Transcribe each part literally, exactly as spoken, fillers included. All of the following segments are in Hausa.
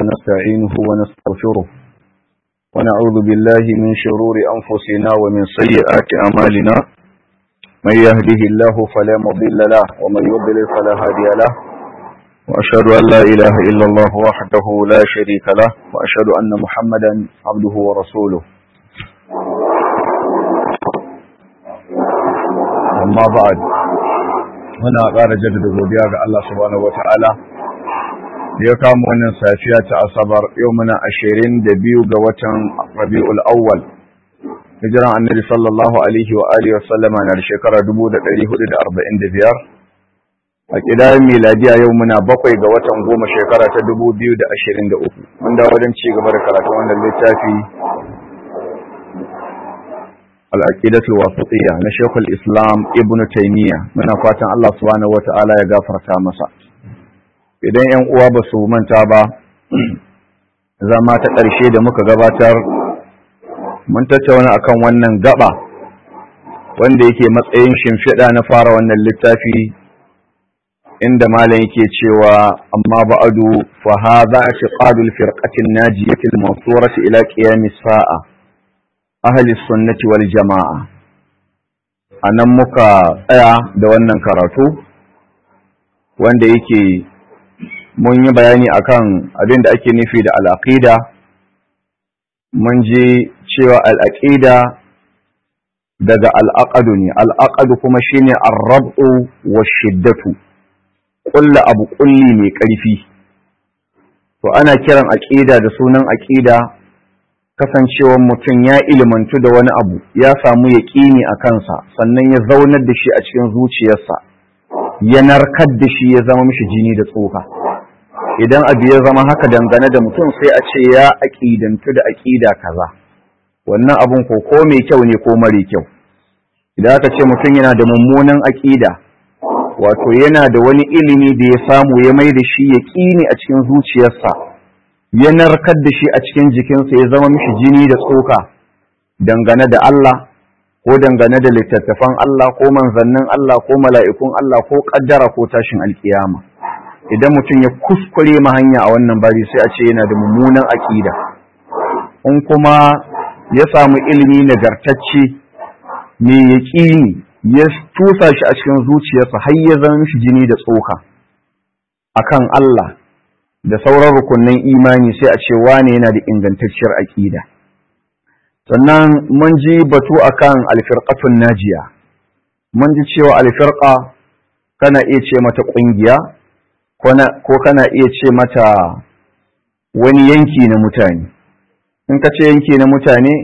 ونستعينه ونستغفره ونعوذ بالله من شرور أنفسنا ومن سيئات أعمالنا من يهده الله فلا مضل له ومن يضلل فلا هادي له وأشهد أن لا إله إلا الله وحده لا شريك له وأشهد أن محمدا عبده ورسوله أما بعد muna ƙara jaddada godiya ga Allah subhanahu wata'ala da ya kama wannan safiya ta asabar yau muna ashirin da biyu ga watan rabi'ul awwal hijiran annabi sallallahu alaihi wa alihi wasallama na da shekara dubu da ɗari hudu da arba'in da biyar a ƙidayen miladiya yau muna bakwai ga watan goma shekara ta dubu biyu da ashirin da uku mun dawo wajen ci gaba da karatun wannan littafi al'aƙidatul wasatiyya na Sheikhul Islam Ibn Taymiyyah muna fatan Allah subhanahu wata'ala ya gafarta masa idan ƴan uwa ba su manta ba zama ta ƙarshe da muka gabatar mun tattauna akan wannan gaba wanda yake matsayin shimfiɗa na fara wannan littafi inda malam yake cewa amma ba'adu fa hadha i'tiqadul firqatin najiyatil mansurati ila qiyamis sa'a ahli sunnati wal jama'a anan muka tsaya da wannan karatu wanda yake mun yi bayani akan abin da ake nufi da al'aqida mun ji cewa al'aqida daga al'aqadu ne al'aqadu kuma shine ar-rab'u wash-shiddatu kullu abu kulli mai ƙarfi to ana kiran aqida da sunan aqida kasancewar mutum ya ilimantu da wani abu ya samu yaƙini a kansa sannan ya zaunar da shi a cikin zuciyarsa ya narkar da shi ya zama mishi jini da tsoka idan abu ya zama haka dangane da mutum sai a ce ya aƙidantu da aƙida kaza wannan abun ko ko mai kyau ne ko mare kyau idan aka ce mutum yana da mummunan aƙida wato yana da wani ilimi da ya samu ya mai da shi yaƙini a cikin zuciyarsa ya narkar da shi a cikin jikinsa ya zama mishi jini da tsoka dangane da Allah ko dangane da littattafan Allah ko manzannin Allah ko mala'ikun Allah ko ƙaddara ko tashin alkiyama idan mutum ya kuskure ma hanya a wannan bari sai a ce yana da mummunan aƙida in kuma ya samu ilimi nagartacce mai yaƙini ya tusa shi a cikin zuciyarsa har ya zama mishi jini da tsoka akan Allah da sauran rukunin imani sai a ce wane yana da ingantacciyar aƙida sannan mun ji batu akan alfirqatun najiya mun ji cewa alfirqa kana iya ce mata ƙungiya ko kana iya ce mata wani yanki na mutane in ka ce yanki na mutane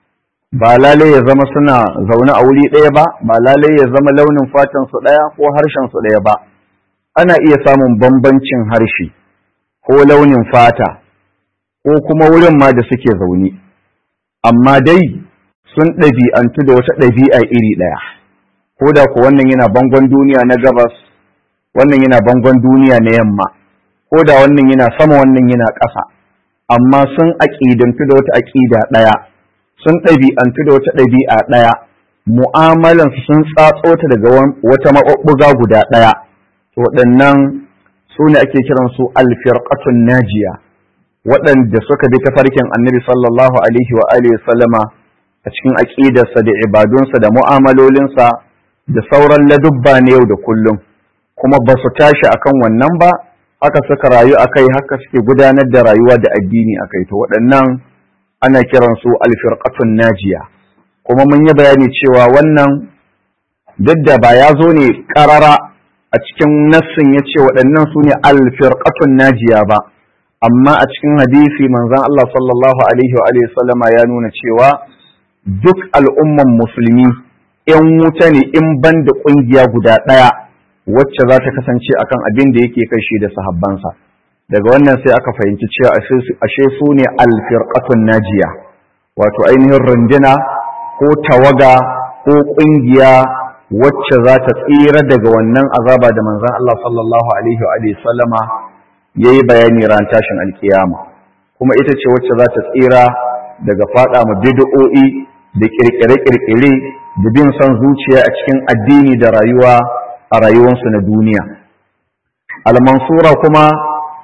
ba lalai ya zama suna zaune a wuri ɗaya ba ba lalai ya zama launin fatan su ɗaya ko harshen su ɗaya ba ana iya samun bambancin harshe ko launin fata ko kuma wurin ma da suke zaune amma dai sun ɗabi'antu da wata ɗabi'a iri ɗaya ko da ku wannan yana bangon duniya na gabas wannan yana bangon duniya na yamma ko da wannan yana sama wannan yana ƙasa amma sun aƙidantu da wata aƙida ɗaya sun ɗabi'antu da wata ɗabi'a ɗaya mu'amalansu sun tsatso ta daga wata maɓuɓɓuga guda ɗaya to waɗannan su ne ake kiransu alfirqatun najiya waɗanda suka bi tafarkin annabi sallallahu alaihi wa alihi sallama a cikin aqidarsa da ibadunsa da mu'amalolinsa da sauran ladubba na yau da kullum kuma ba su tashi akan wannan ba haka suka rayu akai haka suke gudanar da rayuwa da addini akai to waɗannan ana kiransu alfirqatun najiya kuma mun yi bayani cewa wannan duk da ba ya zo ne ƙarara a cikin nassin ya ce waɗannan su ne alfirƙatun najiya ba amma a cikin hadisi manzan Allah sallallahu alaihi wa sallama ya nuna cewa duk al'umman musulmi ‘yan wuta ne in ban da ƙungiya guda ɗaya wacce za ta kasance akan abin da yake kai shi da sahabbansa daga wannan sai aka fahimci cewa ashe su ne alfirƙatun najiya wato ainihin runduna ko tawaga ko ƙungiya wacce za ta tsira daga wannan azaba da manzon Allah sallallahu alaihi wa sallama yayi bayani ran tashin alkiyama kuma ita ce wacce za ta tsira daga fada mu bid'o'i da kirkire-kirkire da bin son zuciya a cikin addini da rayuwa a rayuwarsu na duniya al-mansura kuma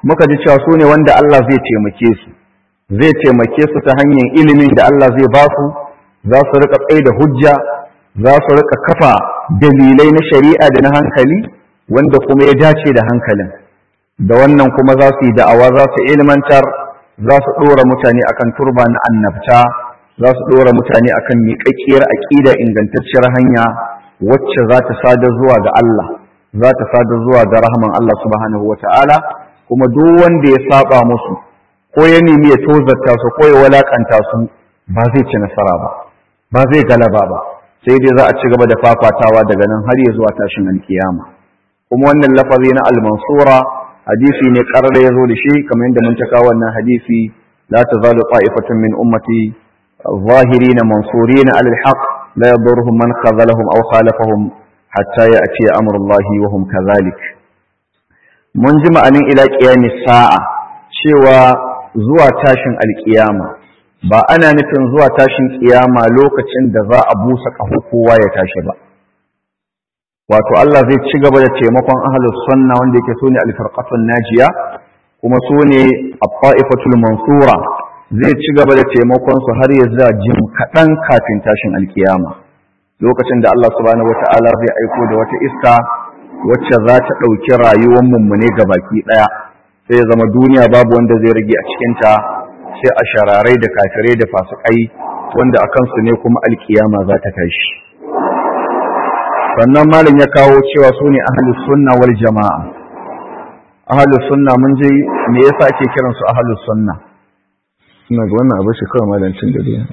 muka ji cewa su ne wanda Allah zai taimake su zai taimake su ta hanyar ilimin da Allah zai ba su, za su rika tsaye da hujja, za su rika kafa dalilai na shari'a da na hankali wanda kuma ya dace da hankalin. Da wannan kuma za su yi da'awa, za su ilmantar, za su ɗora mutane akan turba na annabta, za su ɗora mutane akan miƙaƙƙiyar aƙida ingantacciyar hanya wacce za ta sadar zuwa ga Allah, za ta sadar zuwa ga rahman Allah subhanahu wa ta'ala. Kuma duk wanda ya saba musu ko ya nemi ya tozarta su ko ya walakanta su ba zai ci nasara ba, ba zai galaba ba, sai dai za a ci gaba da fafatawa daga nan har ya zuwa tashin alkiyama. Kuma wannan lafazi na al-mansura hadisi ne karara ya zo da shi, kamar yadda mun taka wannan hadisi, la tazalu ta'ifatun min ummati zahirin mansurin ala al-haq la yadurruhum man khazalahum aw khalafahum hatta ya'ti amrullahi wa hum kadhalik. Mun ji ma'anin ila qiyamis sa'a cewa zuwa tashin alkiyama ba ana nufin zuwa tashin kiyama lokacin da za a busa ƙaho kowa ya tashi ba. Wato Allah zai ci gaba da taimakon ahlus sunna wanda yake sune al-firqatun najiya, kuma sune at-ta'ifatul mansura, zai ci gaba da taimakon su har ya za jim kaɗan kafin tashin alkiyama, lokacin da Allah subhanahu wata'ala zai aiko da wata iska wacce za ta ɗauki rayuwar mummune gabaki ɗaya, sai ya zama duniya babu wanda zai rage a cikinta sai a shararai da kafirai da fasikai wanda a kansu ne kuma alkiyama za ta tashi. Sannan malam ya kawo cewa su ne ahlus sunna wal jama'a. Ahlus sunna mun je me yasa ake kiran su ahlus sunna? Ina ga wannan abu shi kawai malancin da dai.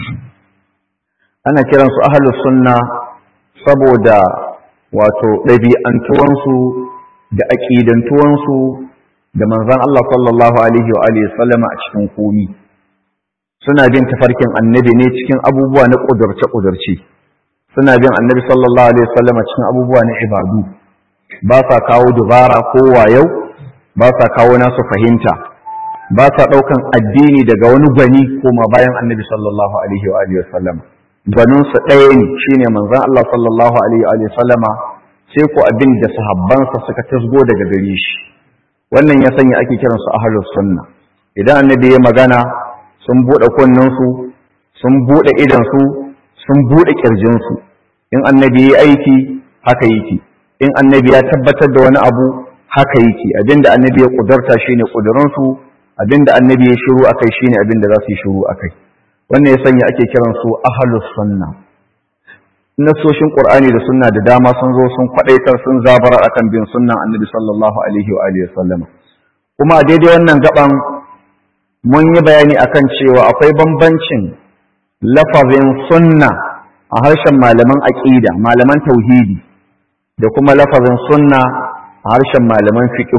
Ana kiran su ahlus sunna saboda wato ɗabi'antuwansu da aƙidantuwansu da manzon Allah sallallahu alaihi wa alihi sallama a cikin komi. Suna bin tafarkin annabi ne cikin abubuwa na ƙudurce-ƙudurce. Suna bin annabi sallallahu alaihi wasallama cikin abubuwa na ibadu. Ba sa kawo dubara ko wayau, ba sa kawo nasu fahimta, ba sa ɗaukan addini daga wani gwani koma bayan annabi sallallahu alaihi wa alihi wasallama. Gwaninsu ɗaya ne shine manzon Allah sallallahu alaihi wa alihi sallama, sai ko abin da sahabbansa suka tasgo daga gare shi. Wannan ya sanya ake kiransu ahlus sunna. Idan annabi ya magana sun buɗe kunnensu, sun buɗe idansu, sun buɗe ƙirjinsu. In annabi ya aiki haka yake, in annabi ya tabbatar da wani abu haka yake. Abinda annabi ya ƙudurta shine ƙudurinsu, abinda annabi ya shiru akai shine abinda za su yi shiru akai. Wannan ya sanya ake kiransu ahlus sunna. Nasoshin Qur'ani da sunna da dama sun zo sun kwadaitar sun zabara akan bin sunnan annabi sallallahu alaihi wa alihi wasallam. Kuma a daidai wannan gaban mun yi bayani akan cewa akwai bambancin lafazin sunna a harshen malaman aqida, malaman tauhidi, da kuma lafazin sunna a harshen malaman fiqh.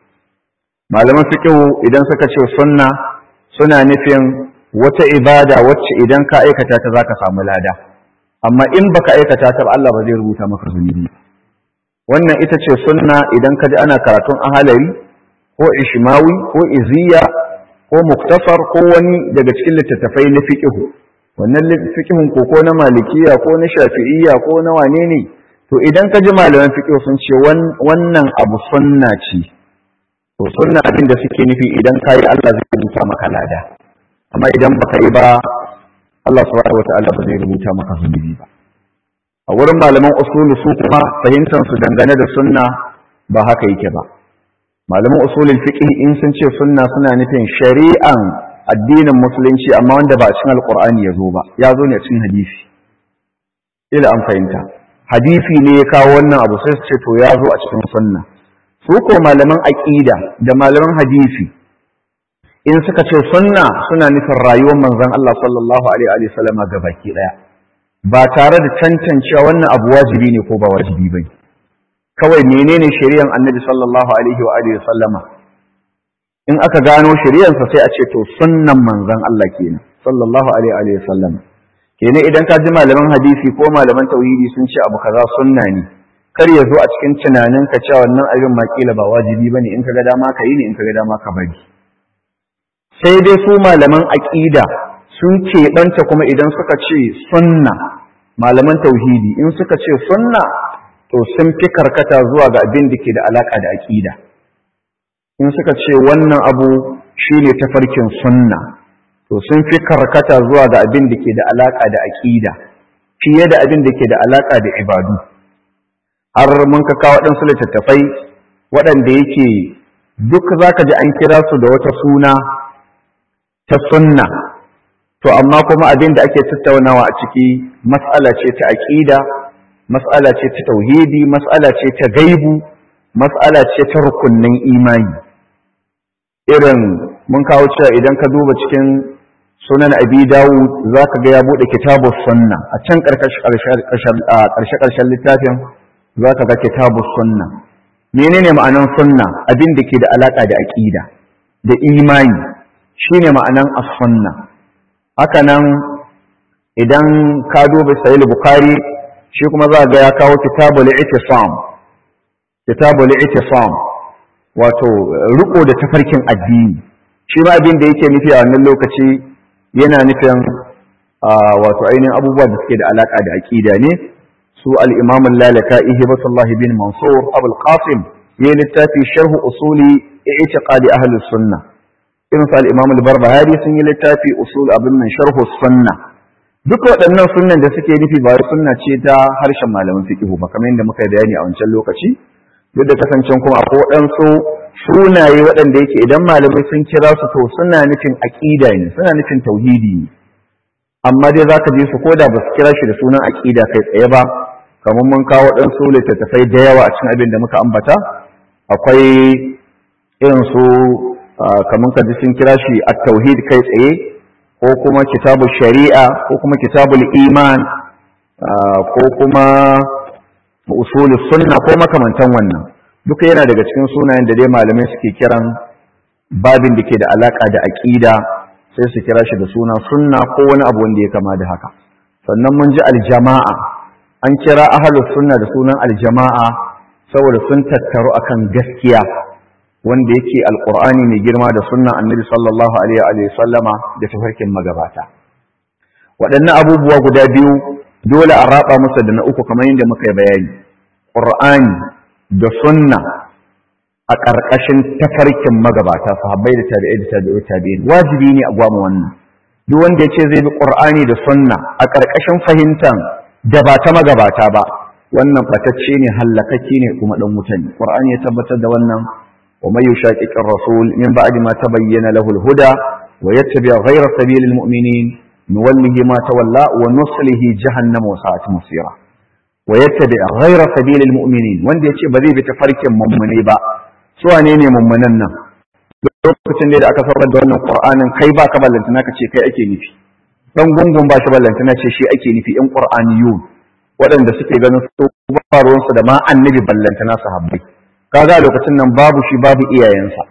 Malaman fiqh idan suka ce sunna suna nufin wata ibada wacce idan ka aikata ta zaka samu lada, amma in baka aikata ta Allah ba zai rubuta maka zunubi. Wannan ita ce sunna idan ka ji ana karatun ahalari ko ishmawi ko iziya ko muktasar ko wani daga cikin littattafai na fiqh. Wannan fiqhun ko ko na malikiya ko na shafi'iyya ko na wane ne, to idan ka ji malaman fiqh sun ce wannan abu sunna ce, to sunna abin da suke nufi idan ka yi Allah zai rubuta maka lada, amma idan baka yi ba Allah subhanahu wata'ala ba zai rubuta maka zunubi ba. A wurin malaman usulu su kuma fahimtar su dangane da sunna ba haka yake ba. Malaman usulul fiqh in sun ce sunna suna nufin shari'an addinin musulunci amma wanda ba a cikin alqur'ani ya zo ba, ya zo ne a cikin hadisi. Ila an fahimta. Hadisi ne ya kawo wannan abu sai su ce to ya zo a cikin sunna. Su ko malaman aqida da malaman hadisi in suka ce sunna suna nufin rayuwar manzon Allah sallallahu alaihi wa sallam ga baki daya, ba tare da tantancewa wannan abu wajibi ne ko ba wajibi bane. Kawai menene shari'ar Annabi sallallahu alaihi wa alihi sallama, in aka gano shari'ar sa sai a ce to sunnan manzon Allah kenan sallallahu alaihi wa sallam. Kenan idan ka ji malaman hadisi ko malaman tauhidi sun ce abu kaza sunna ne, kar ya zo a cikin tunaninka cewa wannan abin ma kila ba wajibi bane, in ka ga dama ka yi ne, in ka ga dama ka bari. Sai dai su malaman aƙida sun keɓanta kuma idan suka ce sunna, malaman tauhidi in suka ce sunna to sun fi karkata zuwa ga abin da ke da alaƙa da aƙida. in suka ce wannan abu shine tafarkin sunna to sun fi karkata zuwa ga abin da ke da alaka da aqida fiye da abin da ke da alaka da ibadu har mun ka kawo waɗansu littattafai waɗanda yake duk zaka ji an kira su da wata suna ta sunna to amma kuma abin da ake tattaunawa a ciki mas'ala ce ta aqida mas'ala ce ta tauhidi mas'ala ce ta gaibu mas'ala ce ta rukunnan imani irin mun kawo cewa idan ka duba cikin sunan abi dawud zaka ga ya bude kitabus sunna a can karshe karshen littafin zaka ga kitabus sunna menene ma'anan sunna abin da ke da alaka da aqida da imani shine ma'anan as-sunna haka nan idan ka duba sahih bukhari shi kuma za ga ya kawo kitabul i'tisam kitabul i'tisam wato riko da tafarkin addini shi ma abin da yake nufi a wannan lokaci yana nufin wato ainihin abubuwa da suke da alaka da aqida ne su al-imam al-lalaka'i hibatullah bin mansur abul qasim ya littafi sharh usuli i'tiqadi ahli sunnah irin su al-imam al-barbahari sun yi littafi usul abin nan sharh sunnah duk waɗannan sunnan da suke nufi ba sunna ce ta harshen malaman fiqh ba kamar yadda muka bayani a wancan lokaci duk da kasancen kuma akwai waɗansu sunaye waɗanda yake idan malamai sun kira su to suna nufin aqida ne suna nufin tauhidi ne amma dai zaka je su koda ba su kira shi da sunan aqida kai tsaye ba kamar mun kawo waɗansu littattafai da yawa a cikin abin da muka ambata akwai irin su kamar ka ji sun kira shi at-tauhid kai tsaye ko kuma kitabul shari'a ko kuma kitabul iman ko kuma usulus sunna ko makamantan wannan duka yana daga cikin sunayen da dai malamai suke kiran babin da ke da alaka da aqida sai su kira shi da suna sunna ko wani abu wanda ya kama da haka sannan mun ji aljama'a an kira ahlus sunna da sunan aljama'a saboda sun tattaru akan gaskiya wanda yake alqur'ani mai girma da sunnan annabi sallallahu alaihi wa sallama da tafarkin magabata waɗannan abubuwa guda biyu dole a raba musu da na uku kamar yadda muka yi bayani qur'ani da sunna a ƙarƙashin tafarkin magabata sahabbai da tabi'ai da tabi'ai tabi'in wajibi ne a gwamu wannan duk wanda yace zai bi qur'ani da sunna a ƙarƙashin fahimtan da ba ta magabata ba wannan fatacce ne hallakacce ne kuma dan wuta ne qur'ani ya tabbatar da wannan wa may yushaqiqir rasul min ba'di ma tabayyana lahu al-huda wa yattabi' ghayra sabilil mu'minin nuwallihi ma tawalla wa nuslihi jahannama wa sa'at masira wa yattabi' ghayra sabilil mu'minin wanda yace ba zai bi tafarkin mummune ba su wane ne mummunan nan lokacin da aka saukar da wannan qur'anin kai ba ka ballantana ka ce kai ake nufi dan gungun ba shi ballantana ce shi ake nufi in qur'aniyun waɗanda suke ganin su ba ruwansu da ma annabi ballantana sahabbai kaga lokacin nan babu shi babu iyayensa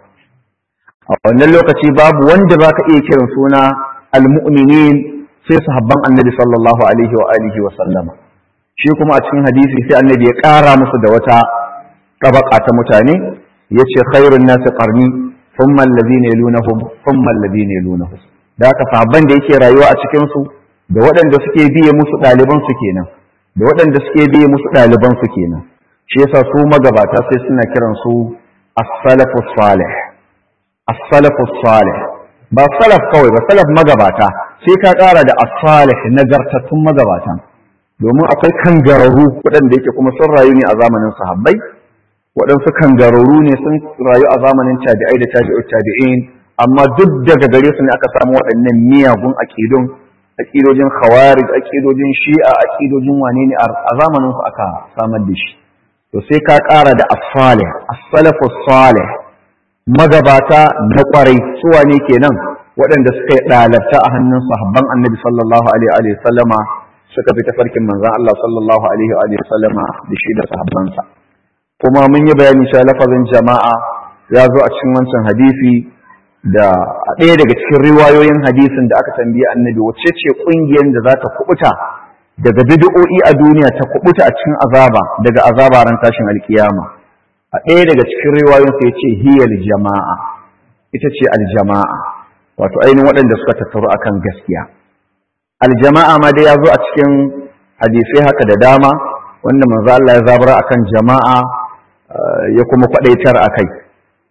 a wannan lokaci babu wanda baka iya kiran suna almu'minin sai sahabban annabi sallallahu alaihi wa alihi wa sallama shi kuma a cikin hadisi sai annabi ya ƙara musu da wata tabaka ta mutane yace khairun nasi qarni thumma alladhina yalunhum thumma alladhina yalunhum da haka sahabban da yake rayuwa a cikin su da waɗanda suke biye musu ɗaliban su kenan da waɗanda suke biye musu ɗaliban su kenan shi yasa su magabata sai suna kiran su as-salafus salih as-salafus salih ba salaf kawai ba salaf magabata sai ka ƙara da as-salih nagartattun magabata domin akwai kangararru waɗanda yake kuma sun rayu ne a zamanin sahabbai waɗansu kangararru ne sun rayu a zamanin tabi'ai da tabi'ut tabi'in amma duk daga gare su ne aka samu waɗannan miyagun aqidun aqidojin khawarij aqidojin shi'a aqidojin wane ne a zamanin su aka samar da shi to sai ka ƙara da as-salih as-salafus salih magabata na kwarai su wane kenan waɗanda suka yi ɗalabta a hannun sahabban annabi sallallahu alaihi wa sallama suka fi tafarkin manzon Allah sallallahu alaihi wa sallama da shi da sahabbansa kuma mun yi bayani cewa lafazin jama'a ya zo a cikin wancan hadisi da a ɗaya daga cikin riwayoyin hadisin da aka tambaye annabi wacce ce ƙungiyar da za ta kubuta daga bid'o'i a duniya ta kubuta a cikin azaba daga azaba ran tashin alkiyama a ɗaya daga cikin riwayoyin sai ya ce hiyal jama'a ita ce aljama'a wato ainihin waɗanda suka tattaru akan gaskiya aljama'a ma dai ya zo a cikin hadisai haka da dama wanda manzo Allah ya zabura akan jama'a ya kuma kwadaitar akai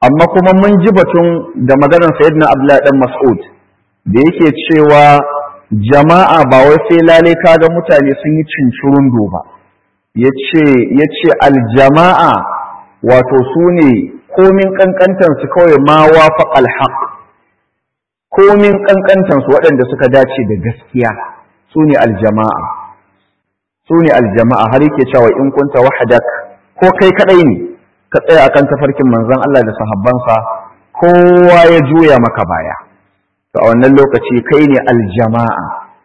amma kuma mun ji batun da maganar sayyidina Abdullahi dan Mas'ud da yake cewa jama'a ba wai sai lalai kaga mutane sun yi cincirundo ba, yace yace aljama'a wato sune komin kankantan su kawai ma wafaqal haqq, komin kankantan su waɗanda suka dace da gaskiya sune aljama'a, sune aljama'a. Har yake cewa in kunta wahdak, ko kai kadai ne ka tsaya akan tafarkin manzon Allah da sahabbansa, kowa ya juya maka baya, to a wannan lokaci kai ne aljama'a.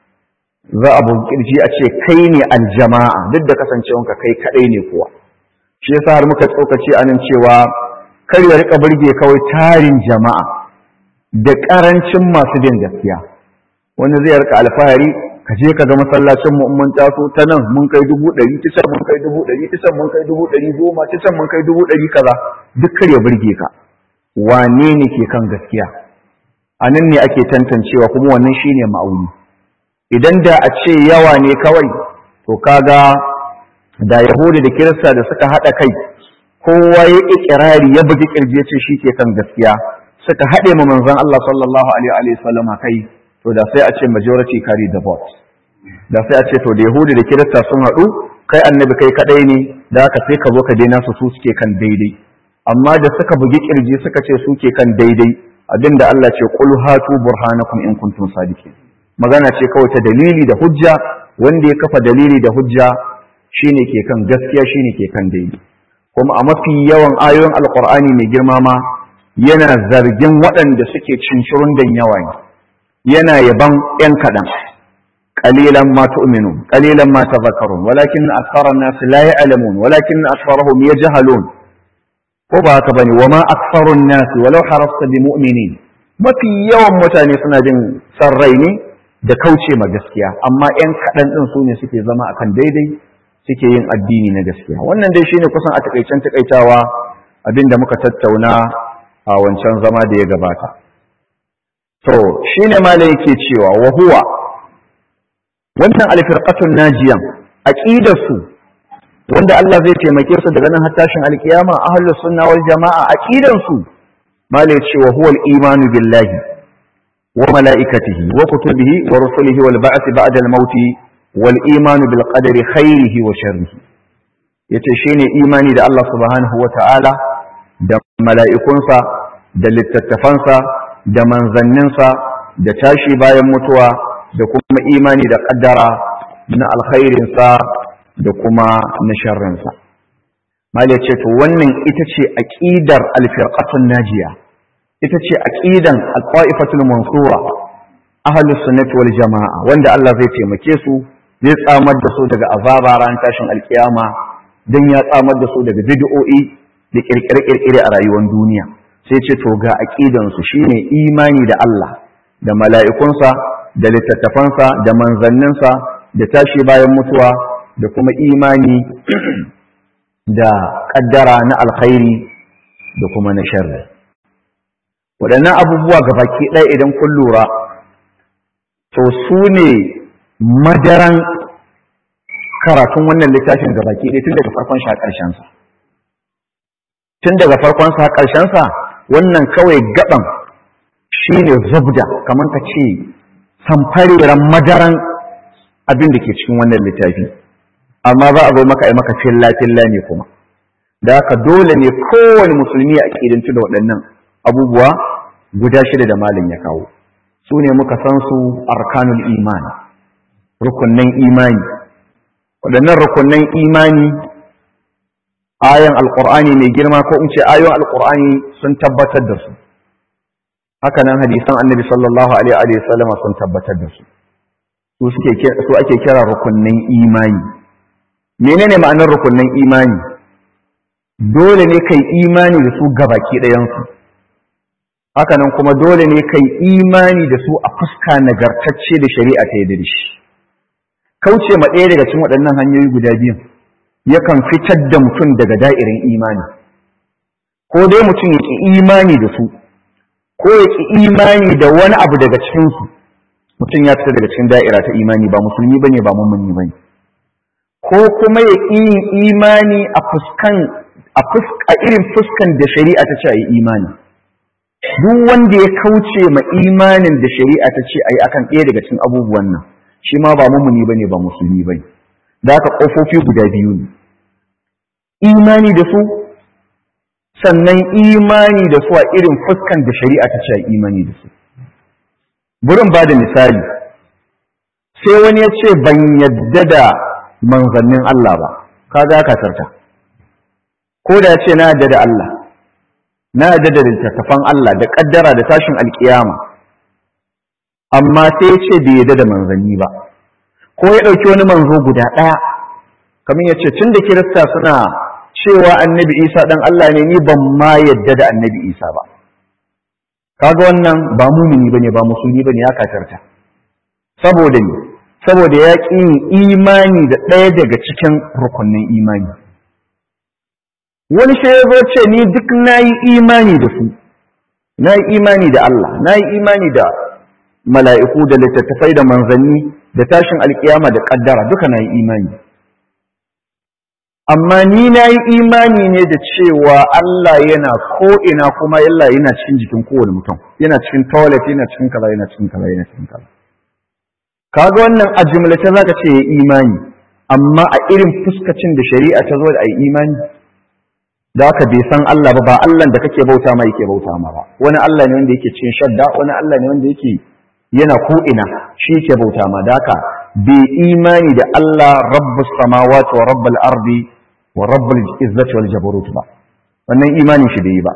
Za a bugi kirji a ce kai ne aljama'a duk da kasancewanka kai kadai ne kuwa. Shi yasa har muka tsokaci anan cewa kar ya rika burge kawai tarin jama'a da karancin masu bin gaskiya. Wani zai rika alfahari, ka je ka ga masallacin mu mun taso ta nan mun kai dubu ɗari, ta can mun kai dubu ɗari, ta can mun kai dubu ɗari goma, ta can mun kai dubu ɗari kaza, duk kar ya burge ka. Wane ne ke kan gaskiya? A nan ne ake tantancewa, kuma wannan shine ma'auni. Idan da a ce yawa ne kawai, to kaga da Yahudu da Kirista da suka haɗa kai, kowa ya ikirari ya bugi kirje ce shi ke kan gaskiya, suka haɗe ma manzon Allah sallallahu alaihi wa sallam kai, to da sai a ce majority carry the vote. Da sai a ce to da Yahudu da Kirista sun haɗu, kai annabi kai kaɗai ne, da haka sai ka zo ka daina su su suke kan daidai. Amma da suka bugi kirji suka ce suke kan daidai, abinda Allah ce qul hatu burhanakum in kuntum sadiqin. Magana ce kawai ta dalili da hujja, wanda ya kafa dalili da hujja shine ke kan gaskiya, shine ke kan daidai. Kuma a mafi yawan ayoyin Alqur'ani mai girma ma yana zargin waɗanda suke cincirun dan yawa ne. Yana yaban ‘yan kaɗan, ƙalilan ma tu'minun, ƙalilan ma tazakkarun, walakin aktharan nas la ya'lamun, walakin aktharuhum yajhalun. Ko ba haka bane, wa ma aktharun nas walau harasta bi mu'minin. Mafi yawan mutane suna jin san rai ne da kauce ma gaskiya, amma ‘yan kaɗan ɗin su ne suke zama akan daidai, suke yin addini na gaskiya. Wannan dai shine kusan a takaicen takaitawa abin da muka tattauna a wancan zama da ya gabata. To shine malai yake cewa wa huwa wannan alfirqatun najiyan aqidar su wanda Allah zai taimake su daga nan har tashin alkiyama, ahlus sunna wal jamaa aqidar su malai ce wa huwa al-iman billahi wa malaikatihi wa kutubihi wa rusulihi wal ba'th ba'da al-maut wal iman bil qadari khairihi wa sharrihi. Yace shine imani da Allah subhanahu wa ta'ala, da mala'ikunsa, da littattafansa, da manzanninsa, da tashi bayan mutuwa, da kuma imani da ƙaddara na alkhairinsa da kuma na sharrinsa. Mali ce to wannan ita ce aqidar al-firqatun najiya, ita ce aqidan al-qa'ifatul mansura, ahlus sunnah wal jamaa, wanda Allah zai taimake su, zai tsamar da su daga azaba ran tashin alkiyama, dan ya tsamar da su daga bid'o'i da kirkire-kirkire a rayuwar duniya. Sai ce to ga aqidansu shine imani da Allah, da mala'ikunsa, da littattafansa, da manzanninsa, da tashi bayan mutuwa, da kuma imani da kaddara na alkhairi da kuma na sharri. Waɗannan abubuwa ga baki ɗaya idan kun lura, to su ne madaran karatun wannan littafin ga baki ɗaya tun daga farkon shi a ƙarshensa. Tun daga farkon sa ƙarshensa, wannan kawai gaban shi ne zubda, kamar ka ce samfariran madaran abin da ke cikin wannan littafi. Amma za a zo maka ai maka filla-filla ne kuma. Da haka dole ne kowane musulmi a ƙidantu da waɗannan abubuwa guda shida da malin ya kawo. Su ne muka san su arkanul imani, rukunnan imani. Waɗannan rukunnan imani ayan alƙur'ani mai girma ko in ce ayoyin alƙur'ani sun tabbatar da su. Haka nan hadisan annabi sallallahu alaihi wa sallama sun tabbatar da su. Su suke su ake kira rukunnan imani. Menene ma'anar rukunnan imani? Dole ne kai imani da su gabaki ɗayansu. Haka nan kuma dole ne kai imani da su a fuska nagartacce da shari'a ta yarda da shi. Kauce ma ɗaya daga cikin waɗannan hanyoyi guda biyun yakan fitar da mutum daga da'irin imani. Ko dai mutum ya ƙi imani da su, ko ya ƙi imani da wani abu daga cikinsu, mutum ya fita daga cikin da'ira ta imani, ba musulmi bane ba mummuni bane. Ko kuma ya ƙi yin imani a fuskan a fuska irin fuskan da shari'a ta ce a yi imani. Duk wanda ya kauce ma imanin da shari'a ta ce a yi akan ɗaya daga cikin abubuwan nan, shi ma ba mumuni ba ne ba musulmi ba ne. Da haka ƙofofi guda biyu ne. Imani da su, sannan imani da su a irin fuskan da shari'a ta ce a yi imani da su. Burin ba da misali, sai wani ya ce ban yadda da manzannin Allah ba, ka ga ka tarta. Ko da ya ce na yadda da Allah, na yadda da littattafan Allah da ƙaddara da tashin alƙiyama, amma sai ya ce bai yadda da manzanni ba. Ko ya ɗauki wani manzo guda ɗaya, kamar ya ce tun da Kirista suna cewa annabi Isa ɗan Allah ne, ni ban ma yadda da annabi Isa ba. Kaga wannan ba mumini bane ba musulmi bane, ya katarta. Saboda ne, saboda ya ƙi imani da ɗaya daga cikin rukunin imani. Wani sai ya zo ce ni duk na yi imani da su, na yi imani da Allah, na yi imani da mala'iku da littattafai da manzanni da tashin alkiyama da ƙaddara, duka na yi imani. Amma ni na yi imani ne da cewa Allah yana ko'ina kuma Allah yana cikin jikin kowane mutum, yana cikin toilet, yana cikin kaza, yana cikin kaza, yana cikin kaza. Kaga wannan a jumlace za ka ce ya imani, amma a irin fuskacin da shari'a ta zo da a yi imani, da haka bai san Allah ba, ba Allah da kake bauta ma yake bauta ma ba. Wani Allah ne wanda yake cikin shadda, wani Allah ne wanda yake yana ko'ina, shi yake bauta ma. Da haka bai imani da Allah rabbus samawati wa rabbul ardi wa rabbul izzati wal jabarut ba, wannan imanin shi bai yi ba.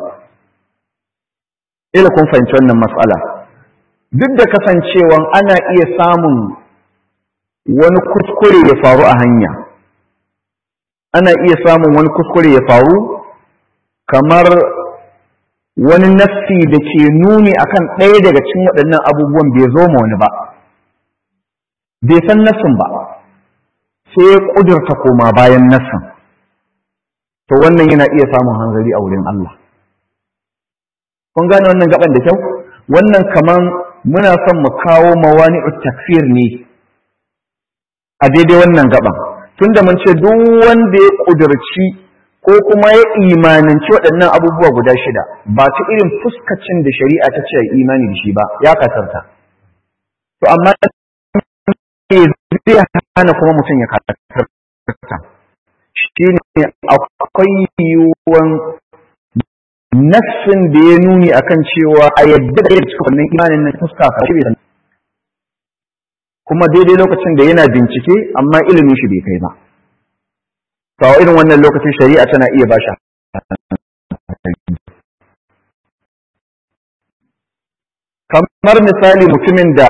Ila kun fahimci wannan mas'ala. Duk da kasancewan ana iya samun wani kuskure ya faru a hanya, ana iya samun wani kuskure ya faru kamar wani nassi da ke nuni akan ɗaya daga cikin waɗannan abubuwan bai zo ma wani ba, bai san nassin ba, sai ya ƙudurta koma bayan nassin. To wannan yana iya samun hanzari a wurin Allah. Kun gane wannan gaban da kyau? Wannan kaman muna son mu kawo mawani'ut takfir ne a daidai wannan gaban. Tunda mun ce duk wanda ya ƙudurci ko kuma ya imananci waɗannan abubuwa guda shida, ba ta irin fuskacin da shari'a ta ce imani da shi ba, ya katarta. To amma zai hana kuma mutum ya katarta. Shi ne akwai yiwuwan nassin da ya nuni akan cewa a yadda da cikin wannan imanin na fuska ka shi bai, kuma daidai lokacin da yana bincike amma ilimin shi bai kai ba. To a irin wannan lokacin shari'a tana iya ba shi kamar misali mutumin da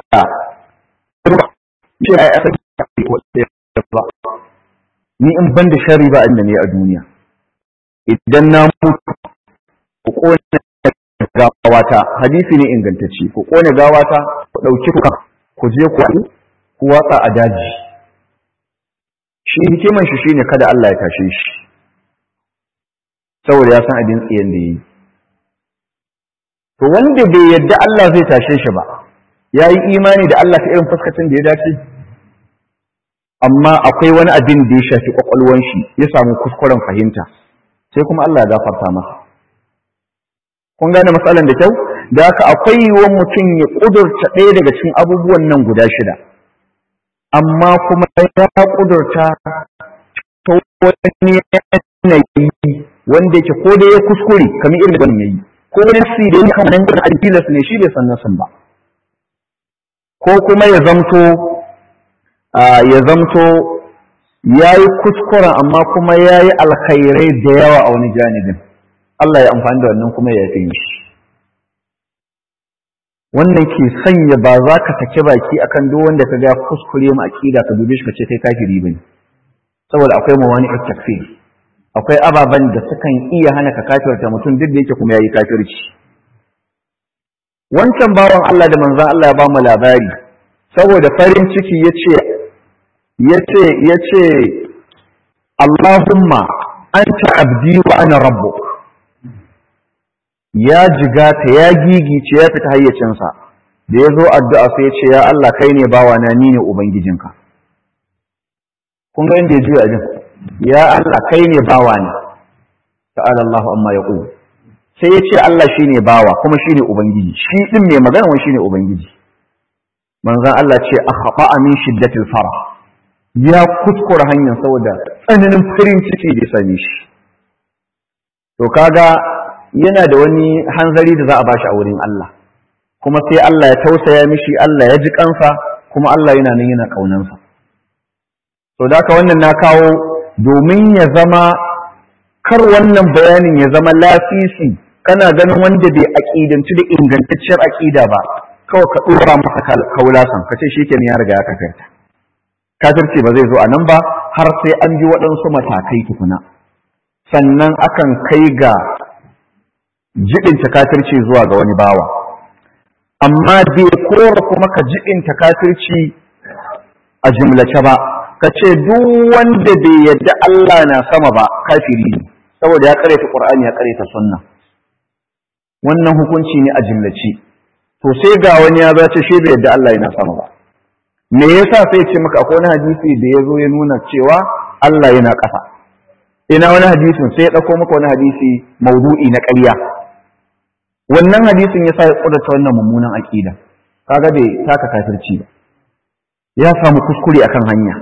ce ai aka ba ni in ban da shari ba inda ne a duniya, idan na mutu ku kone gawata, hadisi ne ingantacce, ku kone gawata ku ɗauki ku ku je ku ku watsa a daji. Shi hikiman shi shine kada Allah ya tashe shi, saboda ya san abin tsiyan da yi. To wanda bai yadda Allah zai tashe shi ba, ya yi imani da Allah ta irin fuskacin da ya dace, amma akwai wani abin da ya shafi kwakwalwan shi ya samu kuskuren fahimta, sai kuma Allah ya gafarta masa. Kun gane matsalan da kyau? Da haka akwai yiwuwar mutum ya ƙudurta ɗaya daga cikin abubuwan nan guda shida, amma kuma ya ƙudurta ta wani yanayi wanda yake ko da ya kuskure kamar irin da wani yayi, ko wani nasi da yake kamar nan alfilas ne shi bai san nasin ba, ko kuma ya zamto ya zamto ya yi kuskuren amma kuma ya yi alkhairai da yawa a wani janibin, Allah ya amfani da wannan kuma ya fi shi. Wannan ke sanya ba za ka sake baki akan duk wanda ka ga kuskure mu akida ka dube shi ka ce kai kafiri bane, saboda akwai mawani'ut takfir, akwai ababan da sukan iya hana ka kafirta mutum duk da yake kuma yayi kafirci. Wancan bawan Allah da manzon Allah ya ba mu labari, saboda farin ciki yace yace yace Allahumma anta abdi wa ana rabbuk, ya jigata ya gigice ya fita hayyacinsa, da ya zo addu'a sai ya ce ya Allah kai ne bawana ni ne ubangijinka. Kun ga inda ya juya jin, ya Allah kai ne bawana, ta'ala Allahu amma yaqul sai yace Allah shine bawa kuma shine ubangiji shi din mai magana wani shine ubangiji manzon Allah ce akhfa min shiddatil farah ya kuskura hanyar saboda tsananin farin ciki da sani shi to kaga yana da wani hanzari da za a bashi a wurin Allah kuma sai Allah ya tausaya mishi Allah ya ji kansa kuma Allah yana nan yana kaunansa to da haka wannan na kawo domin ya zama kar wannan bayanin ya zama lafisi kana ganin wanda bai aqidanci da ingantacciyar aqida ba kawai ka dora masa kaulasan kace shikenan ya riga ya kafirta kafirci ba zai zo a nan ba har sai an bi waɗansu matakai tukuna sannan akan kai ga jibinta kafirci zuwa ga wani bawa amma bai kora kuma ka jibinta kafirci a jumlace ba ka ce duk wanda bai yadda Allah na sama ba kafiri ne saboda ya karanta Qur'ani ya karanta sunna wannan hukunci ne a jumlace to sai ga wani ya zace shi bai yadda Allah yana sama ba me yasa sai ce maka akwai wani hadisi da yazo ya nuna cewa Allah yana ƙasa ina wani hadisin sai ya dauko maka wani hadisi maudu'i na ƙarya wannan hadisin yasa ya kudata wannan mummunan aqida kaga bai taka kafirci ba ya samu kuskure akan hanya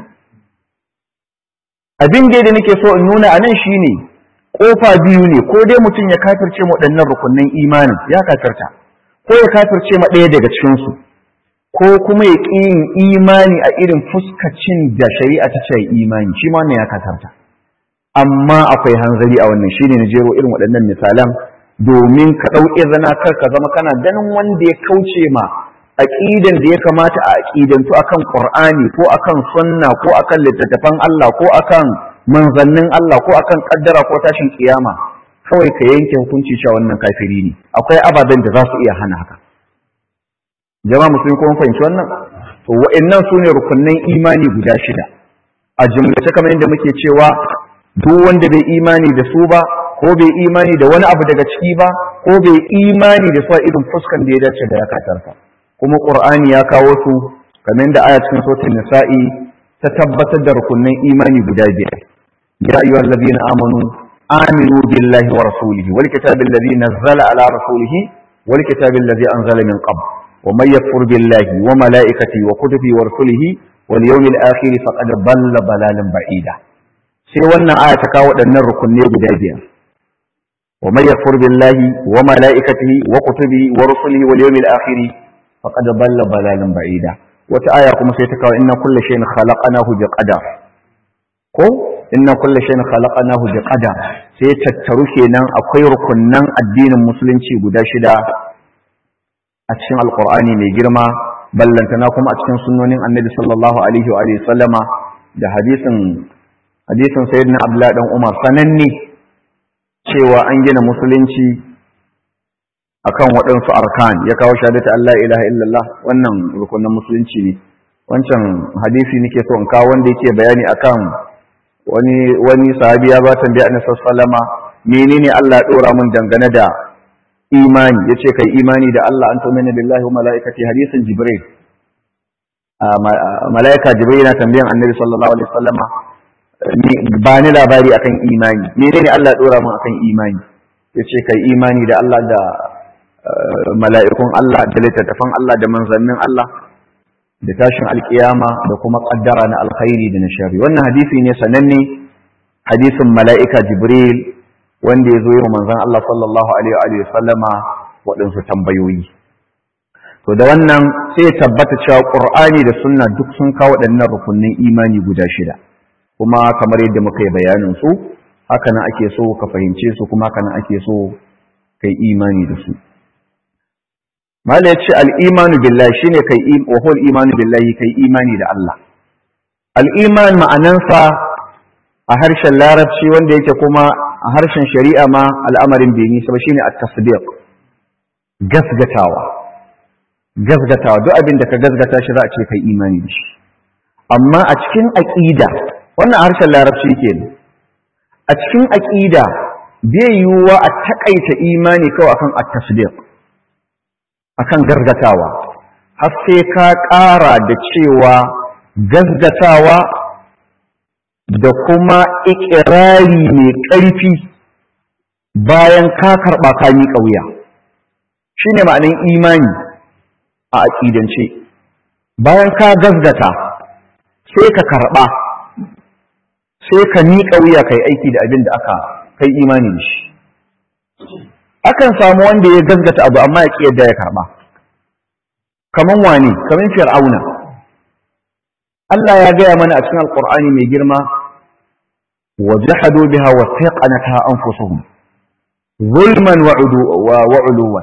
abin da nake so in nuna anan shine kofa biyu ne ko dai mutum ya kafirce mu waɗannan rukunnan imanin ya kafirta ko ya kafirce ma ɗaya daga cikin su ko kuma ya ƙi yin imani a irin fuskacin da shari'a ta ce imani shi ma wannan ya kafirta amma akwai hanzari a wannan shine na jero irin waɗannan misalan domin ka ɗau izina kar ka zama kana ganin wanda ya kauce ma aqidan da ya kamata a aqidantu akan Qur'ani ko akan sunna ko akan littattafan Allah ko akan manzannin Allah ko akan kaddara ko tashin kiyama kawai ka yanke hukunci cewa wannan kafiri ne akwai ababen da za su iya hana haka jama'a musulmi ko mun fahimci wannan to wa'annan sune rukunnan imani guda shida a jumlace kamar yadda muke cewa duk wanda bai imani da su ba ko bai imani da wani abu daga ciki ba ko bai imani da su a irin fuskan da ya dace da ya katarsa kuma Qur'ani ya kawo su kamar da aya cikin suratul Nisa'i ta tabbatar da rukunnan imani guda biyar ya ayyuhal ladina amanu aminu billahi wa rasulihi wal kitabil ladzi nazzala ala rasulihi wal kitabil ladzi anzala min qabl wa may yakfur billahi wa malaikatihi wa kutubihi wa rusulihi wal yawmil akhir faqad dalla dalalan ba'ida sai wannan aya ta kawo waɗannan rukunne guda biyar wa may yakfur billahi wa malaikatihi wa kutubihi wa rusulihi wal yawmil akhir faqad dalla dalalan ba'ida wata aya kuma sai ta kawo inna kullu shay'in khalaqnahu biqadar ko inna kullu shay'in khalaqnahu biqadar sai tattaru kenan akwai rukunnan addinin musulunci guda shida a cikin alqur'ani mai girma ballantana kuma a cikin sunnonin annabi sallallahu alaihi wa alihi sallama da hadisin hadisin sayyidina abdullah dan umar sananne cewa an gina musulunci akan waɗansu arkan ya kawo shahadatu Allah ilaha illallah wannan rukunin musulunci ne wancan hadisi nake so in kawo wanda yake bayani akan wani wani sahabi ya ba tambaya annabi sallama menene Allah ya dora mun dangane da imani yace kai imani da Allah an tu'mina billahi wa malaikati hadisin jibril malaika jibril yana tambayan annabi sallallahu alaihi wasallama ba ni labari akan imani menene Allah ya dora mun akan imani yace kai imani da Allah da mala'ikun Allah da littattafan Allah da manzannin Allah da tashin alkiyama da kuma kaddara na alkhairi da na shari wannan hadisi ne sananne hadisin mala'ika jibril wanda ya zo yi manzan Allah sallallahu alaihi wa sallama waɗansu tambayoyi to da wannan sai ya tabbata cewa qur'ani da sunna duk sun kawo waɗannan rukunin imani guda shida kuma kamar yadda muka yi bayanin su haka nan ake so ka fahimce su kuma haka nan ake so kai imani da su mala yace al-imanu billahi shine kai wa hul imanu billahi kai imani da Allah al-iman ma'anansa a harshen larabci wanda yake kuma a harshen shari'a ma al'amarin bai nisa ba shine at-tasdiq gasgatawa gasgatawa duk abin da ka gasgata shi za a ce kai imani da shi amma a cikin aqida wannan harshen larabci kenan a cikin aqida bai yiwuwa a takaita imani kawai akan at-tasdiq akan gargatawa har sai ka ƙara da cewa gazgatawa da kuma ikirari mai ƙarfi bayan ka karɓa ka miƙa wuya shine ma'anin imani a aƙidance. Bayan ka gazgata sai ka karɓa sai ka miƙa wuya kai aiki da abin da aka kai imani da shi. Akan samu wanda ya gazgata abu amma ya ƙi yadda ya karɓa, kaman wane, kaman Fir'auna. Allah ya gaya mana a cikin Alƙur'ani mai girma, wa jahadu biha wa taqanata anfusuhum zulman wa uluwan.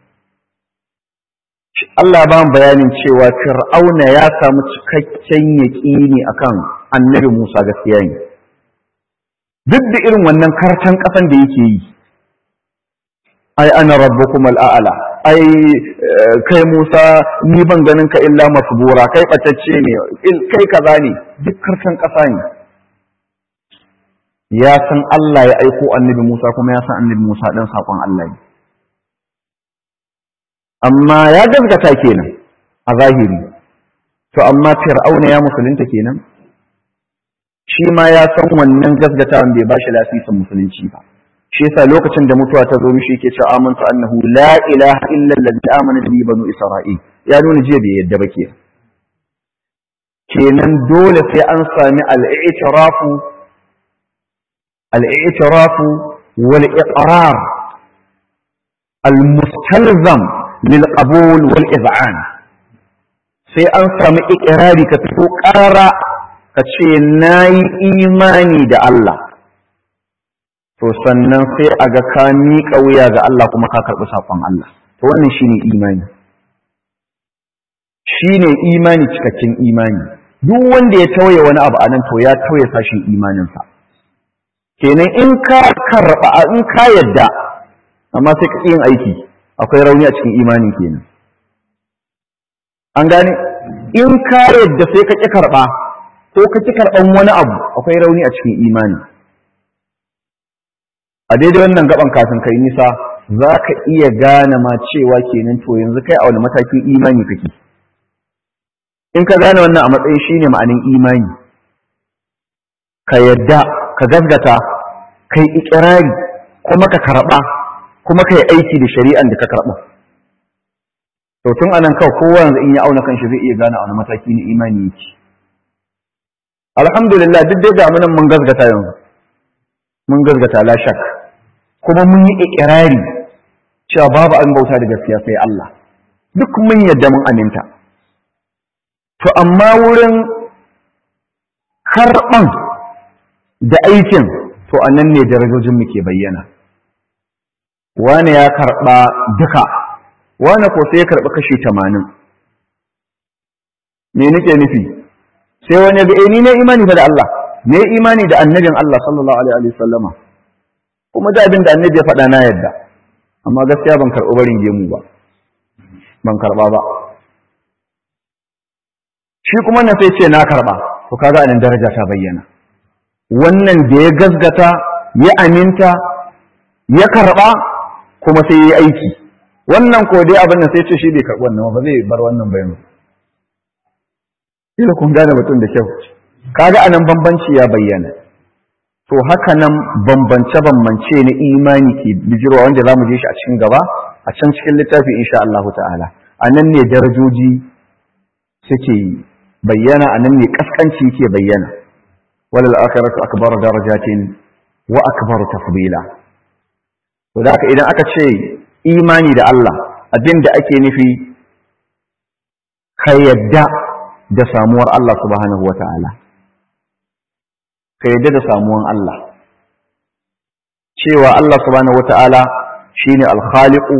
Allah ba mu bayanin cewa Fir'auna ya samu cikakken yaƙini akan Annabi Musa gaskiya ne. Duk da irin wannan kartan ƙasan da yake yi, ai ana rabbukum al'ala, ai kai Musa ni ban ganin ka illa masbura, kai batacce ne, kai kaza ne, duk kartan ƙasa ne. Ya san Allah ya aiko Annabi Musa kuma ya san Annabi Musa dan sakon Allah ne. Amma ya gaskata kenan a zahiri, to amma Fir'auna ya musulunta kenan, shi ma ya san wannan gaskatawan bai ba shi lasisin musulunci ba. Shi yasa lokacin da mutuwa ta zo mishi yake cewa amantu annahu la ilaha illa allazi amana bihi banu isra'il, ya nuna jiya bai yadda ba kenan. Kenan dole sai an sami al-i'tirafu al-i'tirafu wal iqrar al-mustalzam lilqabul wal iz'an. Sai an sami iqrari ka fito ƙara ka ce nayi imani da Allah, to sannan sai a ga ka miƙa wuya ga Allah kuma ka karɓi saƙon Allah. To wannan shine imani, shine imani, cikakken imani. Duk wanda ya tauye wani abu anan to ya tauye sashin imaninsa. Kenan in ka karɓa, in ka yadda amma sai ka yin aiki, akwai rauni a cikin imani kenan. An gane? In ka yadda sai ka ƙi karɓa ko ka ƙi karɓan wani abu, akwai rauni a cikin imani. A daidai wannan gaban kafin kai nisa za ka iya gane ma cewa kenan to yanzu kai a wani matakin imani kake. In ka gane wannan a matsayin shine ma'anin imani, ka yadda, ka gaskata, kai ikirari, kuma ka karɓa, kuma kai aiki da shari'an da ka karɓa. To tun anan kawai kowa yanzu in ya auna kanshi zai iya gane a wani mataki na imani yake. Alhamdulillah duk dai ga munan mun gaskata yanzu, mun gaskata la shak, kuma mun yi ikirari cewa babu an bauta da gaskiya sai Allah, duk mun yadda mun aminta. To amma wurin karɓan da aikin, to a nan ne darajojin muke bayyana. Wane ya karɓa duka, wane ko sai ya karɓi kashi tamanin. Me nake nufi? Sai wani ya ga eh ni ne imani fa da Allah, ne imani da annabin Allah sallallahu alaihi wa sallama, kuma da abin da annabi ya faɗa na yadda, amma gaskiya ban karɓi barin gemu ba, ban karɓa ba. Shi kuma na sai ce na karɓa, to kaga anan daraja ta bayyana. Wannan da ya gasgata, ya aminta, ya karɓa, kuma sai ya yi aiki. Wannan ko dai abin nan sai ce shi bai karɓi wannan ba, zai bar wannan bayan. Ila kun gane mutum da kyau. Kaga anan bambanci ya bayyana. To haka nan bambance-bambance na imani ke bijirwa wanda za mu je shi a cikin gaba, a can cikin littafi insha Allah ta'ala. A nan ne darajoji suke bayyana, a nan ne kaskanci ke bayyana. Walal akhiratu akbar darajatin wa akbar tafdila. To da haka idan aka ce imani da Allah, abin da ake nufi ka yadda da samuwar Allah subhanahu wa ta'ala. Ka yadda da samuwan Allah, cewa Allah subhanahu wata'ala shine al-khaliqu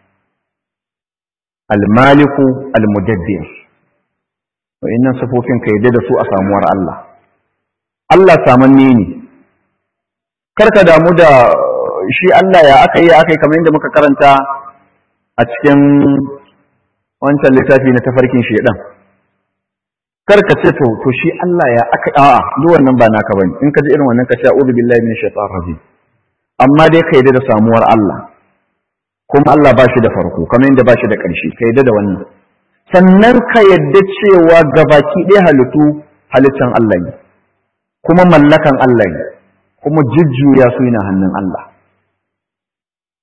al-maliku al-mudabbir. Wa'innan sifofin ka yadda da su a samuwar Allah. Allah samanne ne, karka damu da shi Allah ya aka yi aka yi kamar yadda muka karanta a cikin wancan littafi na tafarkin shedan. Karka ce to to shi Allah ya aka a'a duk wannan ba naka bane, in ka ji irin wannan ka ce a'udhu billahi minash shaitanir rajim. Amma dai ka yadda da samuwar Allah, kuma Allah ba shi da farko kamar yadda ba shi da ƙarshe, ka yadda da wannan. Sannan ka yadda cewa gabaki ɗaya halittu halittan Allah ne, kuma mallakan Allah ne, kuma jujjuya su yana hannun Allah.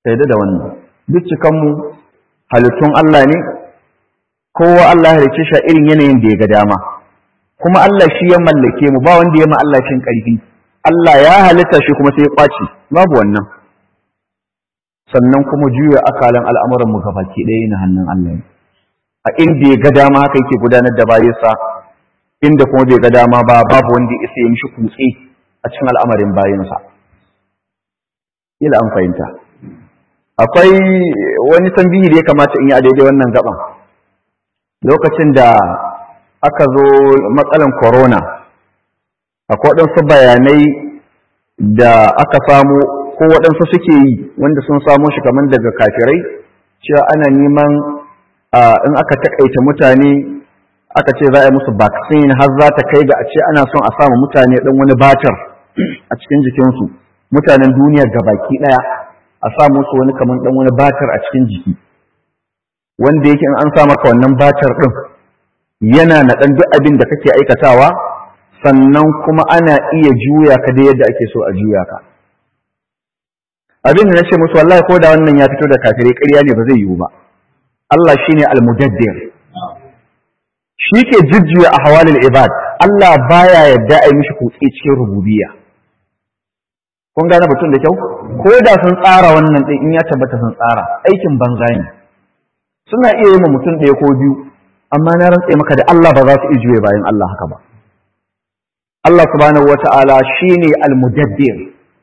sai da wannan duk cikan mu halittun Allah ne, kowa Allah ya halicce shi irin yanayin da ya ga dama, kuma Allah shi ya mallake mu, ba wanda ya ma Allah shin ƙarfi. Allah ya halitta shi kuma sai ya kwace, babu wannan. Sannan kuma juya akalan al'amuran mu gabaki ɗaya na hannun Allah ne. A inda ya ga dama haka yake gudanar da bayinsa, inda kuma bai ga dama ba babu wanda ya isa ya mishi kutse a cikin al'amarin bayinsa. Ila an fahimta. Akwai wani tambihi da ya kamata in yi a daidai wannan gaban. Lokacin da aka zo matsalan corona, akwai waɗansu bayanai da aka samu ko waɗansu suke yi wanda sun samo shi kamar daga kafirai, cewa ana neman in aka takaita mutane aka ce za a yi musu vaccine har za ta kai ga a ce ana son a samu mutane ɗan wani batar a cikin jikinsu, mutanen duniya gabaki ɗaya a sa musu wani kamar ɗan wani batar a cikin jiki, wanda yake in an sa maka wannan batar ɗin yana na ɗan duk abin da kake aikatawa, sannan kuma ana iya juya ka da yadda ake so a juya ka. Abin da na ce musu wallahi ko da wannan ya fito da kafirai ƙarya ne ba zai yiwu ba. Allah shine al-mudabbil, shi ke jujjuya a hawalil ibad. Allah baya yadda a yi mishi kutse cikin rububiyya. Kun gane batun da kyau? Ko da sun tsara wannan ɗin in ya tabbata sun tsara, aikin banza ne. Suna iya yi ma mutum ɗaya ko biyu, amma na rantse maka da Allah ba za su iya juye bayan Allah haka ba. Allah subhanahu wata'ala shine al-mudabbir,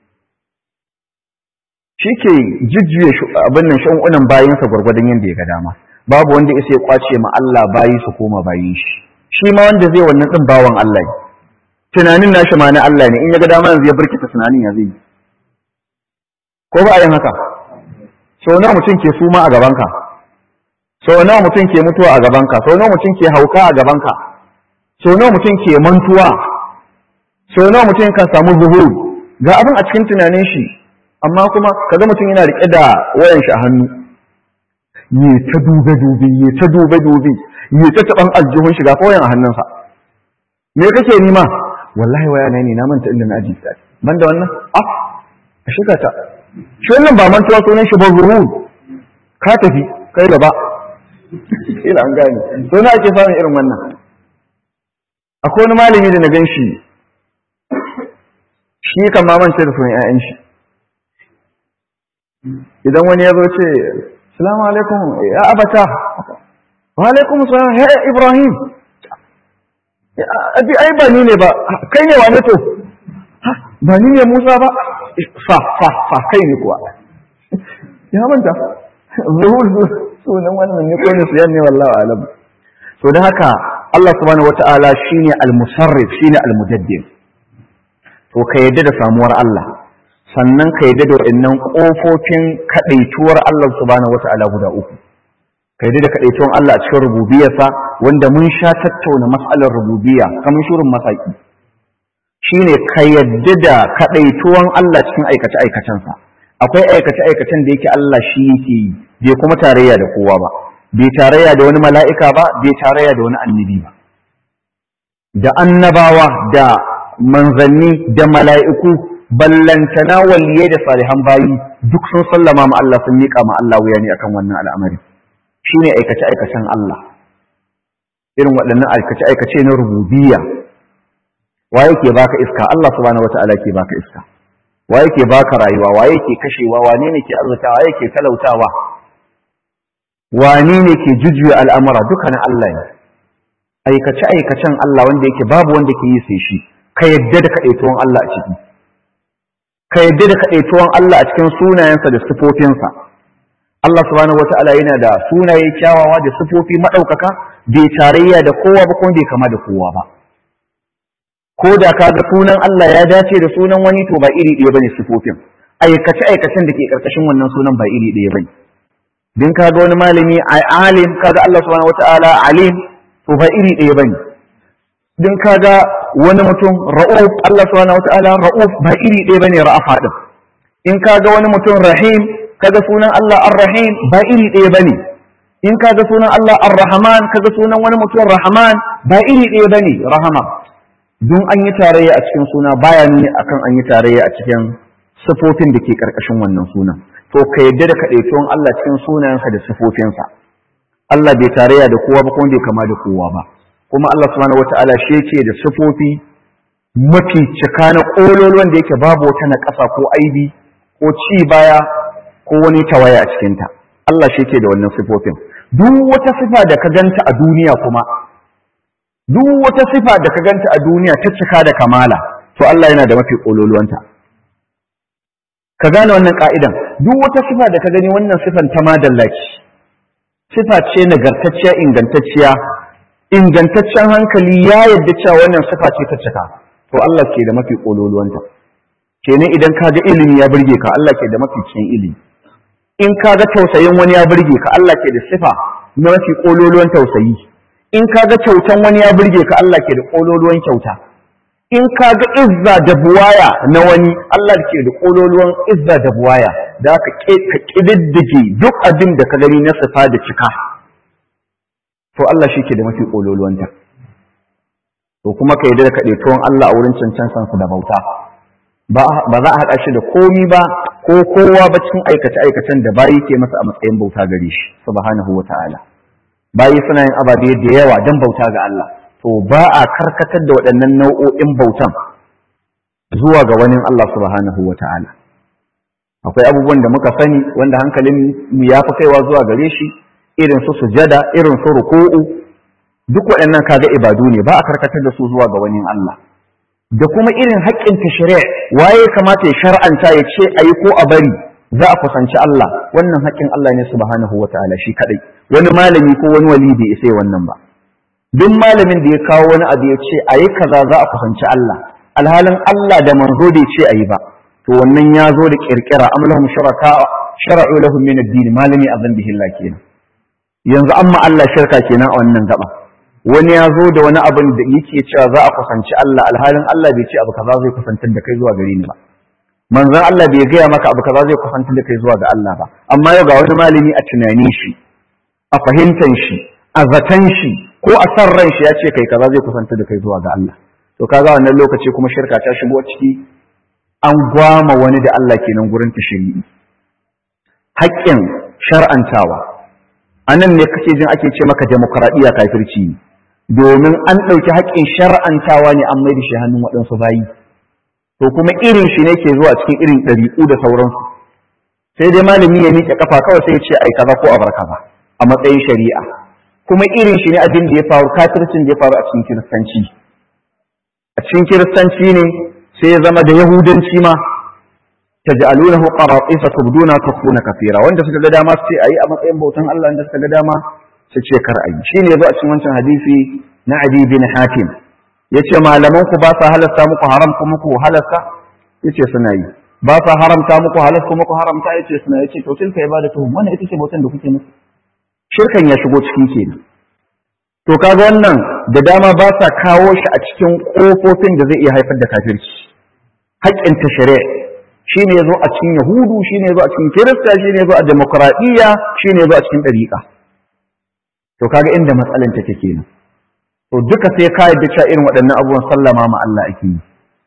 shi ke jujjuye abin nan shan'unan bayinsa gwargwadon yadda ya ga dama. Babu wanda ya sai kwace ma Allah bayi su koma bayin shi. Shi ma wanda zai wannan ɗin bawan Allah ne. Tunanin nashi ma na Allah ne, in ya ga dama yanzu ya birkita tunanin ya zai yi. Ko ba a yin haka? Sau nawa mutum ke suma a gabanka? Sau nawa mutum ke mutuwa a gabanka? Sau nawa mutum ke hauka a gabanka? Sau nawa mutum ke mantuwa? Sau nawa mutum kan samu zuhur? Ga abin a cikin tunanin shi, amma kuma kaga mutum yana riƙe da wayan shi a hannu. Ye ta dube dube, ye ta dube dube, ye ta taɓan aljihun shiga ko wayan a hannunsa. Me kake nima? Wallahi waya na ne na manta inda na aji ta. Banda wannan? Ah, a shiga ta. Shi wannan ba mantuwa sunan shi ba zuhur. Ka tafi, kai gaba. Ina an gane. So na ake samun irin wannan. Akwai wani malami da na gan shi, shi kan mamance da sunan ‘ya'yan shi. Idan wani ya zo ce, Salamu alaikum, ya abata, wa alaikum salam, ya Ibrahim, abi ai ba ni ne ba, kai ne wane to, ba ni ne Musa ba, fa, fa, fa, kai ne kuwa. Ya manta, zuhul sunan wannan ne ko ne su yanne wallahi alam. To da haka, Allah subhanahu wata'ala shine al-musarrif, shine al-mudabbir. To ka yadda da samuwar Allah, sannan ka yadda da waɗannan ƙofofin kaɗaituwar Allah subhanahu wata'ala guda uku. Ka yadda da kaɗaituwar Allah a cikin rububiyarsa, wanda mun sha tattauna mas'alar rububiyya kamar shirin masaki. Shine ka yadda da kaɗaituwar Allah cikin aikace-aikacensa. Akwai aikace-aikacen da yake Allah shi yake yi, bai kuma tarayya da kowa ba, bai tarayya da wani mala'ika ba, bai tarayya da wani annabi ba. Da annabawa da manzanni da mala'iku ballantana waliyai da salihan bayi duk sun sallama ma Allah, sun miƙa ma Allah wuya ne akan wannan al'amari. Shi ne aikace-aikacen Allah, irin waɗannan aikace-aikace na rububiyya. Wa yake baka iska? Allah subhanahu wata'ala ke baka iska. Wa yake baka rayuwa? Wa yake kashewa? Wane ne ke arzutawa? Wa yake talautawa? Wane ne ke jujjuya al'amura? Dukkanin Allah ne. Aikace-aikacen Allah wanda yake babu wanda ke yi sai shi. Ka yadda da kaɗaituwan Allah a ciki. Ka yadda da kaɗaituwan Allah a cikin sunayensa da sifofinsa. Allah subhanahu wata'ala yana da sunaye kyawawa da sifofi maɗaukaka, bai tarayya da kowa ba kuma bai kama da kowa ba. Ko da ka ga sunan Allah ya dace da sunan wani to ba iri ɗaya bane sifofin. Aikace aikacen da ke ƙarƙashin wannan sunan ba iri ɗaya bane. Din ka ga wani malami alim, ka ga Allah subhanahu wata'ala alim, to ba iri ɗaya bane. Din ka ga wani mutum ra'uf, Allah subhanahu wata'ala ra'uf ba iri ɗaya bane ra'afa din. In ka ga wani mutum rahim, kaga sunan Allah ar-rahim ba iri ɗaya bane. In ka ga sunan Allah ar-rahman, kaga sunan wani mutum rahman ba iri ɗaya bane rahama. Don an yi tarayya a cikin suna baya nuni akan an yi tarayya a cikin sifofin da ke karkashin wannan sunan. to ka yadda da kadaituwan Allah cikin sunayensa da sifofinsa Allah bai tarayya da kowa ba kuma bai kama da kowa ba kuma Allah subhanahu wataala shi yake da sifofi mafi cika na kololuwan da yake babu wata na ƙasa ko aibi ko ci baya ko wani tawaya a cikinta Allah shi yake da wannan sifofin duk wata sifa da ka ganta a duniya kuma duk wata sifa da ka ganta a duniya ta cika da kamala to Allah yana da mafi kololuwanta ka gane wannan ka'idan duk wata sifa da ka gani wannan sifan ta madallaci sifa ce nagartacciya ingantacciya ingantaccen hankali ya yadda cewa wannan sifa ce ta cika to Allah ke da mafi kololuwanta kenan idan ka ga ilimi ya burge ka Allah ke da mafi cikin ilimi in ka ga tausayin wani ya burge ka Allah ke da sifa na mafi kololuwan tausayi in ka ga kyautan wani ya burge ka Allah ke da kololuwan kyauta in ka ga izza da buwaya na wani Allah ke da kololuwan izza da buwaya da ka kididdige duk abin da ka gani na sifa da cika to Allah shi ke da mafi kololuwanta to kuma ka yarda da kaɗaituwan Allah a wurin cancansansa da bauta ba za a haɗa shi da komi ba ko kowa ba cikin aikace-aikacen da bayi ke masa a matsayin bauta gare shi subhanahu wa ta'ala bayi suna yin ababe da yawa don bauta ga Allah to ba a karkatar da waɗannan nau'o'in bautan zuwa ga wani Allah subhanahu wa ta'ala akwai abubuwan da muka sani wanda hankalin mu ya fi kaiwa zuwa gare shi irin su sujada irin su ruku'u duk waɗannan kaga ibadu ne ba a karkatar da su zuwa ga wani Allah da kuma irin haƙƙin tashri' waye kamata ya shar'anta ya ce ayi ko a bari za a kusanci Allah wannan haƙƙin Allah ne subhanahu wataala shi kadai wani malami ko wani wali bai isa wannan ba duk malamin da ya kawo wani abu ya ce ayi kaza za a kusanci Allah alhalin Allah da manzo bai ce ayi ba to wannan ya zo da kirkira am lahum shuraka shar'u lahum min ad-din malami azan bihi Allah kenan yanzu amma Allah shirka kenan a wannan gaba wani ya zo da wani abin da yake cewa za a kusanci Allah alhalin Allah bai ce abu kaza zai kusantar da kai zuwa gare ni ba manzon Allah bai gaya maka abu kaza zai kusantar da kai zuwa ga Allah ba amma yau ga wani malami a tunani shi a fahimtan shi a zaton shi ko a san ran shi ya ce kai kaza zai kusantar da kai zuwa ga Allah to kaga wannan lokaci kuma shirka ta shigo ciki an gwama wani da Allah kenan gurin tashri'i haƙƙin shar'antawa anan ne kake jin ake ce maka demokradiya kafirci ne domin an ɗauki haƙƙin shar'antawa ne an mai da shi hannun waɗansu bayi to kuma irin shi ne ke zuwa cikin irin ɗariƙu da sauransu sai dai malami ya miƙe kafa kawai sai ya ce ai kaza ko a bar kaza a matsayin shari'a kuma irin shi ne abin da ya faru kafircin da ya faru a cikin kiristanci a cikin kiristanci ne sai ya zama da yahudanci ma taj'alunahu qaratisa tubduna tukhuna kathira wanda suka ga dama su ce ayi a matsayin bautan Allah wanda suka ga dama su ce kar ayi shine yazo a cikin wancan hadisi na Adi bin Hatim yace malaman ku ba sa halasta muku haram kuma ku halasta yace suna yi ba sa haramta muku halal kuma ku haramta yace suna yace to tilka ibadatu wannan ita ce bautan da kuke musu shirkan ya shigo cikin kenan to kaga wannan da dama ba sa kawo shi a cikin kofofin da zai iya haifar da kafirci haƙƙin tashri' shine yazo a cikin yahudu shine yazo a cikin kirista shine yazo a demokradiyya shine yazo a cikin dariqa to kaga inda matsalan take kenan to duka sai ka yadda cewa irin waɗannan abubuwan sallama ma Allah ake yi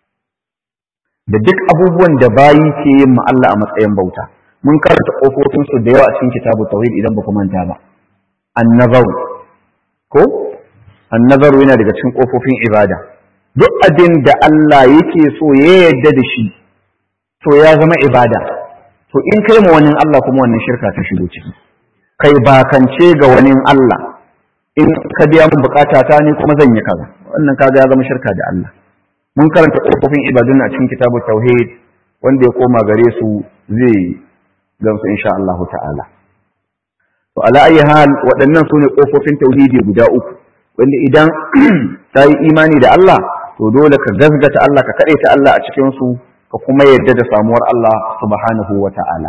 da duk abubuwan da bayi ke yin ma Allah a matsayin bauta mun karanta kofofin su da yawa a cikin kitabu tauhid idan ba ku manta ba an-nazar ko an-nazar yana daga cikin kofofin ibada duk abin da Allah yake so ya yarda da shi to ya zama ibada to in kai ma wani Allah kuma wannan shirka ta shigo ciki kai bakance ga wani Allah in ka biya mun bukata ta ne kuma zan yi kaza wannan kaga ya zama shirka da Allah mun karanta kofofin ibadun a cikin kitabu tauhid wanda ya koma gare su zai gamsu insha Allah ta'ala to ala ayi hal waɗannan sune kofofin tauhidi guda uku wanda idan ta yi imani da Allah to dole ka gazgata Allah ka kadaita Allah a cikin su ka kuma yarda da samuwar Allah subhanahu wa ta'ala.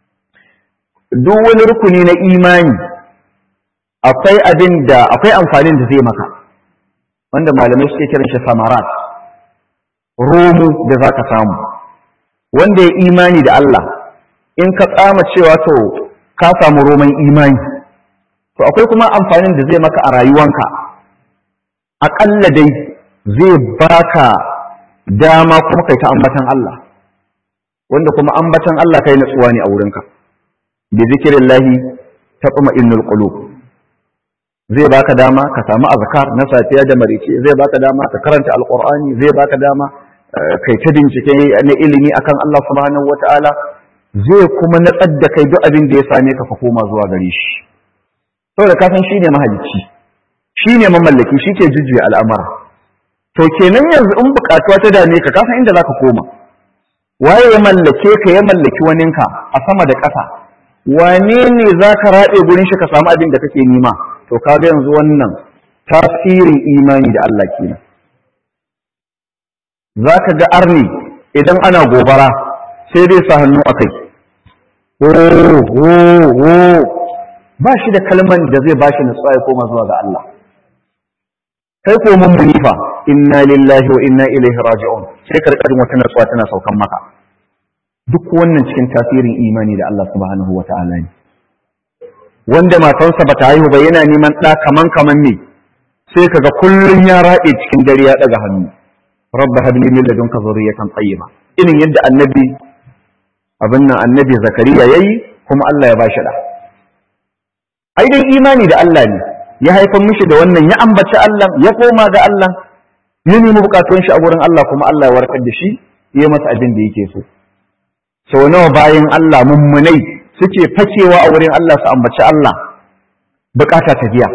Duk wani rukuni na imani akwai abin da akwai amfanin da zai maka, wanda malamai suke kiran shi samarat, romo da za ka samu. Wanda ya imani da Allah, in ka tsama cewa to ka samu roman imani, to akwai kuma amfanin da zai maka a rayuwanka, aƙalla dai zai baka dama kuma kai ta ambatan Allah wanda kuma ambatan Allah kai natsuwa ne a wurinka bi zikrillahi tatma'innul qulub zai baka dama ka samu azkar na safiya da marice, zai baka dama ka karanta alqur'ani, zai baka dama kai ta bincike na ilimi akan Allah subhanahu wataala, zai kuma natsar da kai duk abin da ya same ka ka koma zuwa gare shi, saboda ka san shine mahalicci, shine mamallaki, shi ke jujjuya al'amara. To kenan yanzu in bukatuwa ta dame ka ka san inda zaka koma. Waye ya mallake ka, ya mallaki waninka a sama da ƙasa? Wane ne zaka raɗe gurin shi ka samu abin da kake nema? To kaga yanzu wannan tasirin imani da Allah kenan. Zaka ga arni idan ana gobara sai dai sa hannu akai. Oh oh oh ba shi da kalman da zai bashi nutsuwa ya koma zuwa ga Allah. Kai ko mun munifa inna lillahi wa inna ilaihi raji'un sai karkadin wata nutsuwa tana saukan maka. Duk wannan cikin tasirin imani da Allah subhanahu wata'ala ne. Wanda matansa bata haihu ba yana neman ɗa kaman kaman ne, sai kaga kullun ya raɗe cikin dare ya ɗaga hannu. Rabbi habli min ladunka zurriyatan tayyiba. Irin yadda annabi abin nan annabi Zakariya yayi kuma Allah ya bashi da. Ai dai imani da Allah ne ya haifar mishi da wannan, ya ambaci Allah, ya koma ga Allah, ya nemi bukatun shi a gurin Allah kuma Allah ya warkar da shi, ya masa abin da yake so. Sau nawa bayan Allah mummunai suke fakewa a wurin Allah su ambaci Allah, bukata ta biya,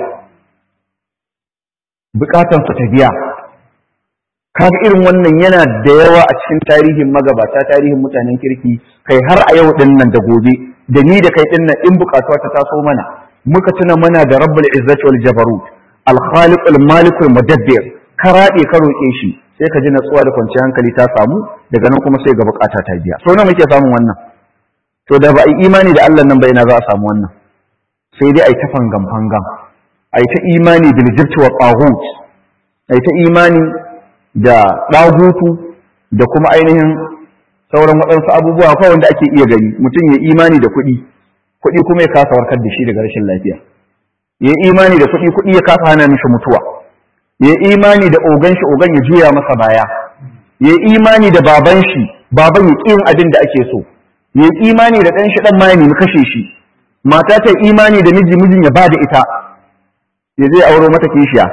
bukatan su ta biya. Kaga irin wannan yana da yawa a cikin tarihin magabata, tarihin mutanen kirki, kai har a yau din nan da gobe, da ni da kai din nan in bukatuwa ta taso mana, muka tuna mana da Rabbul Izzati wal Jabarut, Al-Khaliq Al-Malik Al-Mudabbir, ka raɗe ka roƙe shi, sai ka ji natsuwa da kwanciyar hankali ta samu, daga nan kuma sai ga bukata ta biya. So nawa muke samun wannan? To da ba a yi imani da Allah nan ba ina za a samu wannan? Sai dai a yi ta fangam fangam, a yi ta imani bil jibti wa qahut, a yi ta imani da ɗagutu da kuma ainihin sauran waɗansu abubuwa kawai wanda ake iya gani. Mutum ya imani da kuɗi, kuɗi kuma ya kasa warkar da shi daga rashin lafiya. Ya imani da kuɗi, kuɗi ya kasa hana mishi mutuwa. Ya imani da ogan shi, ogan ya juya masa baya. Ya imani da baban shi, baban ya ƙi yin abin da ake so. Ya imani da ɗan shi, ɗan ma ya nemi kashe shi. Mata ta imani da miji, mijin ya ba da ita, ya zai auro mata kishiya,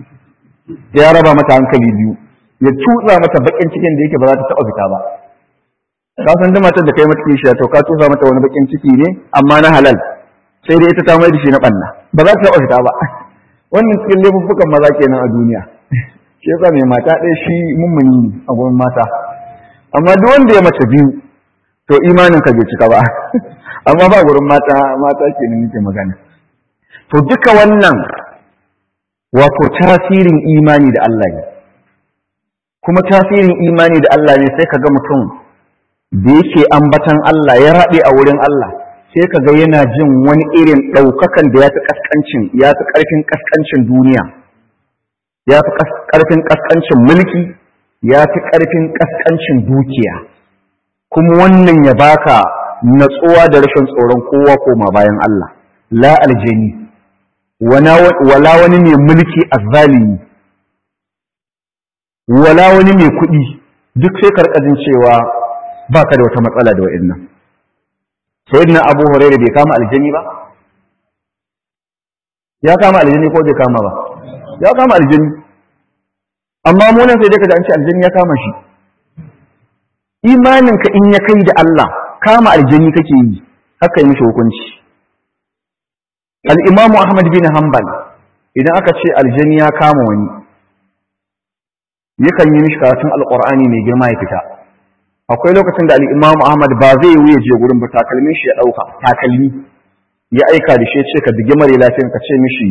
ya raba mata hankali biyu, ya tutsa mata bakin cikin da yake ba za ta taɓa fita ba. Ka san duk matar da kai mata kishiya to ka tutsa mata wani bakin ciki ne amma na halal, sai dai ita ta mai da shi na ɓanna, ba za ta taɓa fita ba. Wannan cikin laifuffukan maza kenan a duniya. Shi yasa mai mata ɗaya shi mummuni a gurin mata, amma duk wanda ya mace biyu to imanin ka bai cika ba. Amma ba gurin mata, mata kenan nake magana. To duka wannan wato tasirin imani da Allah ne, kuma tasirin imani da Allah ne sai kaga mutum da yake ambatan Allah ya raɗe a wurin Allah, sai kaga yana jin wani irin ɗaukakan da ya fi ƙasƙancin, ya fi ƙarfin ƙasƙancin duniya, ya fi ƙarfin ƙasƙancin mulki, ya fi ƙarfin ƙasƙancin dukiya, kuma wannan ya baka natsuwa da rashin tsoron kowa koma bayan Allah, la aljani wala wani mai mulki azzalimi, wala wani mai kuɗi, duk sai karkajin cewa ba ka da wata matsala da wa'annan. Sayyidina Abu Hurairah bai kama aljani ba? Ya kama aljani ko bai kama ba? Ya kama aljani. Amma mu nan sai dai kaji an ce aljani ya kama shi. Imaninka in ya kai da Allah, kama aljani kake yi, haka yi mishi hukunci. Al-Imam Ahmad bin Hanbal idan aka ce aljani ya kama wani, yakan yi mishi karatun Al-Qur'ani mai girma ya fita. Akwai lokacin da Al-Imam Ahmad ba zai wuya je gurin ba, takalmin shi ya dauka, takalmi ya aika da shi ya ce ka bige mare lafiyan ka ce mishi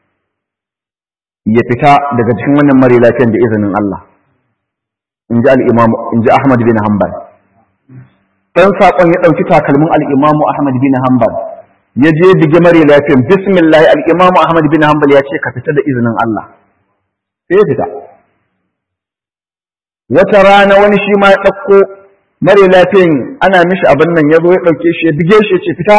ya fita daga cikin wannan mare lafiyan da izinin Allah. In ji Al-Imam in ji Ahmad bin Hanbal. Dan sakon ya dauki takalmin Al-Imam Ahmad bin Hanbal, ya je bige mare lafiyan, bismillah, Al-Imam Ahmad bin Hanbal ya ce ka fita da izinin Allah. Sai ya fita. Wata rana wani shi ma ya ɗauko mare lafiyan ana mishi abin nan, ya zo ya ɗauke shi ya bige shi ya ce fita,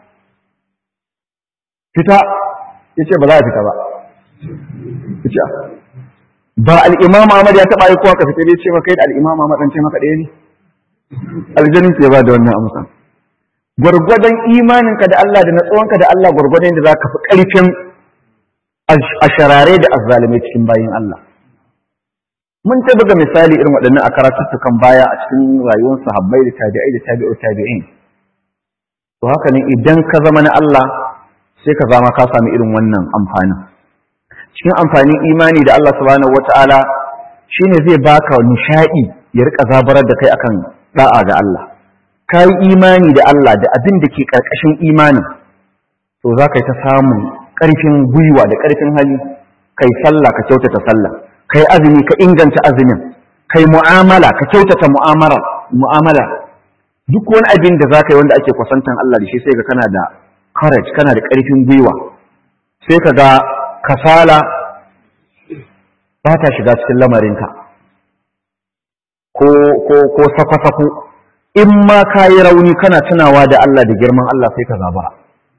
fita, ya ce ba za a fita ba. Fita. Ba Al-Imam Ahmad ya taɓa yi kowa ka fita, ya ce maka da Al-Imam Ahmad ɗan ce maka ɗaya ne? Aljanin ke ba da wannan amsa. gwargwadon imaninka da Allah da natsuwanka da Allah gwargwadon da za ka fi ƙarfin asharare da azzalume cikin bayin Allah. Mun ta buga misali irin waɗannan a karatuttukan baya a cikin rayuwar sahabbai da tabi'ai da tabi'u tabi'in. To haka ne idan ka zama na Allah sai ka zama ka sami irin wannan amfani. Cikin amfanin imani da Allah subhanahu wata'ala shine zai baka nishaɗi ya rika zabarar da kai akan da'a ga Allah. Ka yi imani da Allah da abin da ke ƙarƙashin imanin, to za ka yi ta samun ƙarfin gwiwa da ƙarfin hali, kai sallah ka kyautata sallah, kai azumi ka inganta azumin, kai mu'amala ka kyautata mu'amala, mu'amala. Duk wani abin da za ka yi wanda ake kwasantan Allah da shi sai ka kana da courage, kana da ƙarfin gwiwa, sai ka ga kasala ba ta shiga cikin lamarinka, ko ko ko sako-sako. In ma ka yi rauni kana tunawa da Allah da girman Allah sai ka zabara.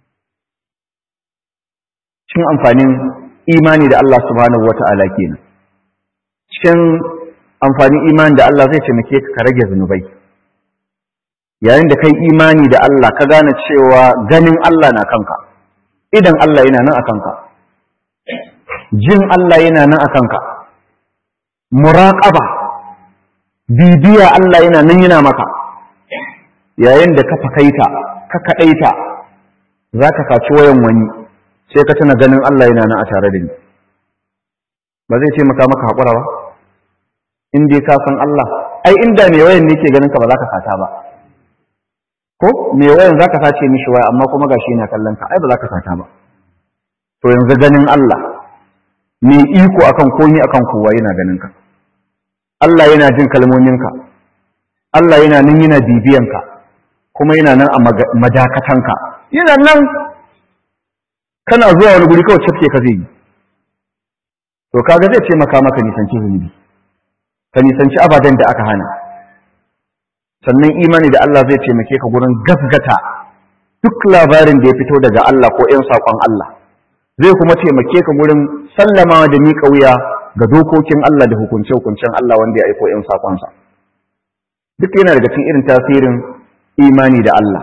Cikin amfanin imani da Allah subhanahu wa ta'ala kenan. Cikin amfanin imani da Allah zai taimake ka ka rage zunubai. Yayin da kai imani da Allah ka gane cewa ganin Allah na kanka, idan Allah yana nan a kanka, jin Allah yana nan a kanka, muraƙaba, bibiya Allah yana nan yana maka. Yayin da ka fakaita ka kaɗaita za ka kaci wayan wani sai ka tuna ganin Allah yana nan a tare da ni, ba zai ce maka maka haƙura ba? In dai ka san Allah, ai inda mai wayan ne ke ganin ka ba za ka sata ba, ko mai wayan za ka sace mishi waya amma kuma gashi yana kallon ka, ai ba za ka sata ba. To yanzu ganin Allah mai iko akan komi akan kowa yana ganin ka, Allah yana jin kalmominka, Allah yana nan yana bibiyanka, kuma yana nan a madakatanka, yana nan kana zuwa wani guri kawai cafke ka zai yi. To kaga zai ce maka maka nisanci zunubi, ka nisanci abadan da aka hana. Sannan imani da Allah zai taimake ka gurin gasgata duk labarin da ya fito daga Allah ko ‘yan saƙon Allah, zai kuma taimake ka gurin sallamawa da miƙa wuya ga dokokin Allah da hukunce-hukuncen Allah wanda ya aiko ‘yan saƙonsa. Duk yana daga cikin irin tasirin imani da Allah.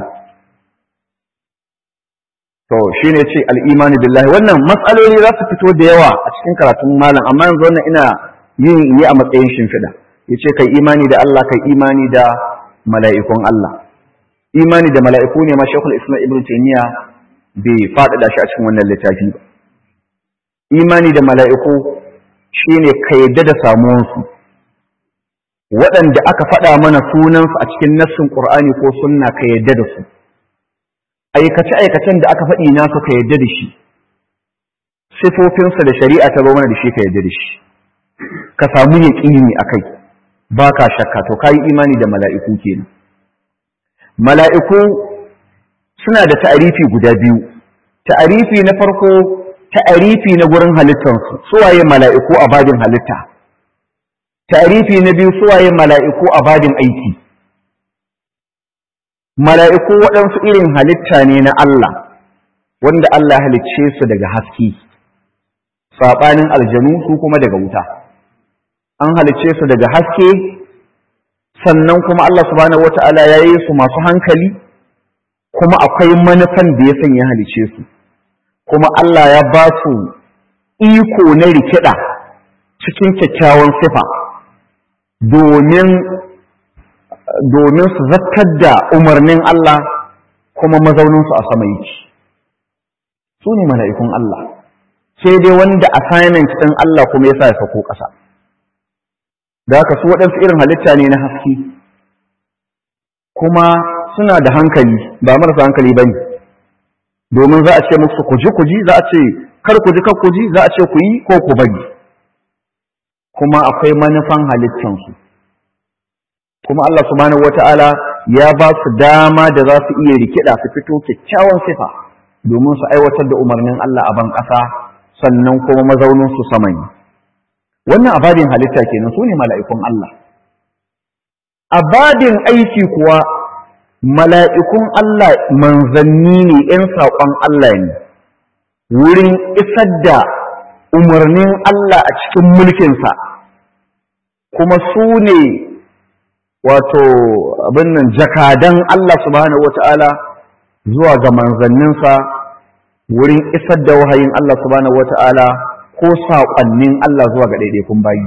To shi ne ce al'imani billahi, wannan matsaloli za su fito da yawa a cikin karatun malam, amma yanzu wannan ina yin yi a matsayin shimfiɗa. Ya ce kai imani da Allah, kai imani da mala'ikun Allah. Imani da mala'iku ne ma Shekul Islam Ibn Taymiyyah bai faɗaɗa shi a cikin wannan littafi ba. Imani da mala'iku shi ne ka yadda da samuwansu, waɗanda aka faɗa mana sunansu a cikin nassin Ƙur'ani ko sunna ka yadda da su, aikace-aikacen da aka faɗi nasu ka yadda da shi, sifofinsa da shari'a ta zo mana da shi ka yadda da shi, ka samu yaƙini a kai, ba ka shakka, to ka yi imani da mala'iku kenan. Mala'iku suna da ta'arifi guda biyu, ta'arifi na farko ta'arifi na gurin halittarsu, suwaye mala'iku a babin halitta. Ta'arifi na biyu suwaye mala'iku a babin aiki. Mala'iku waɗansu irin halitta ne na Allah, wanda Allah halicce su daga haske, saɓanin aljanu su kuma daga wuta. An halicce su daga haske, sannan kuma Allah subhanahu wata'ala ya yi su masu hankali, kuma akwai manufan da ya sanya halicce su, kuma Allah ya ba su iko na rikida cikin kyakkyawan sifa. Domin domin su zakar da umarnin Allah, kuma mazauninsu a sama yake. Su ne mala'ikun Allah, sai dai wanda assignment ɗin Allah kuma ya sa ya sauko ƙasa. Da haka su waɗansu irin halitta ne na haske, kuma suna da hankali, ba marasa hankali ba ne, domin za a ce musu kuji kuji, za a ce kar kuji kar kuji, za a ce ku yi ko ku bari. Kuma akwai manufan halittansu, kuma Allah subhanahu wata'ala ya ba su dama da za su iya rikida su fito kyakkyawan sifa domin su aiwatar da umarnin Allah a ban ƙasa, sannan kuma mazaunin su sama ne. Wannan abadin halitta kenan, su ne mala'ikun Allah. Abadin aiki kuwa mala'ikun Allah manzanni ne, ‘yan saƙon Allah ne, wurin isar da umarnin Allah a cikin mulkinsa, kuma su ne wato abin nan jakadan Allah subhanahu wata'ala zuwa ga manzanninsa wurin isar da wahayin Allah subhanahu wata'ala ko saƙonnin Allah zuwa ga ɗaiɗaikun bayi.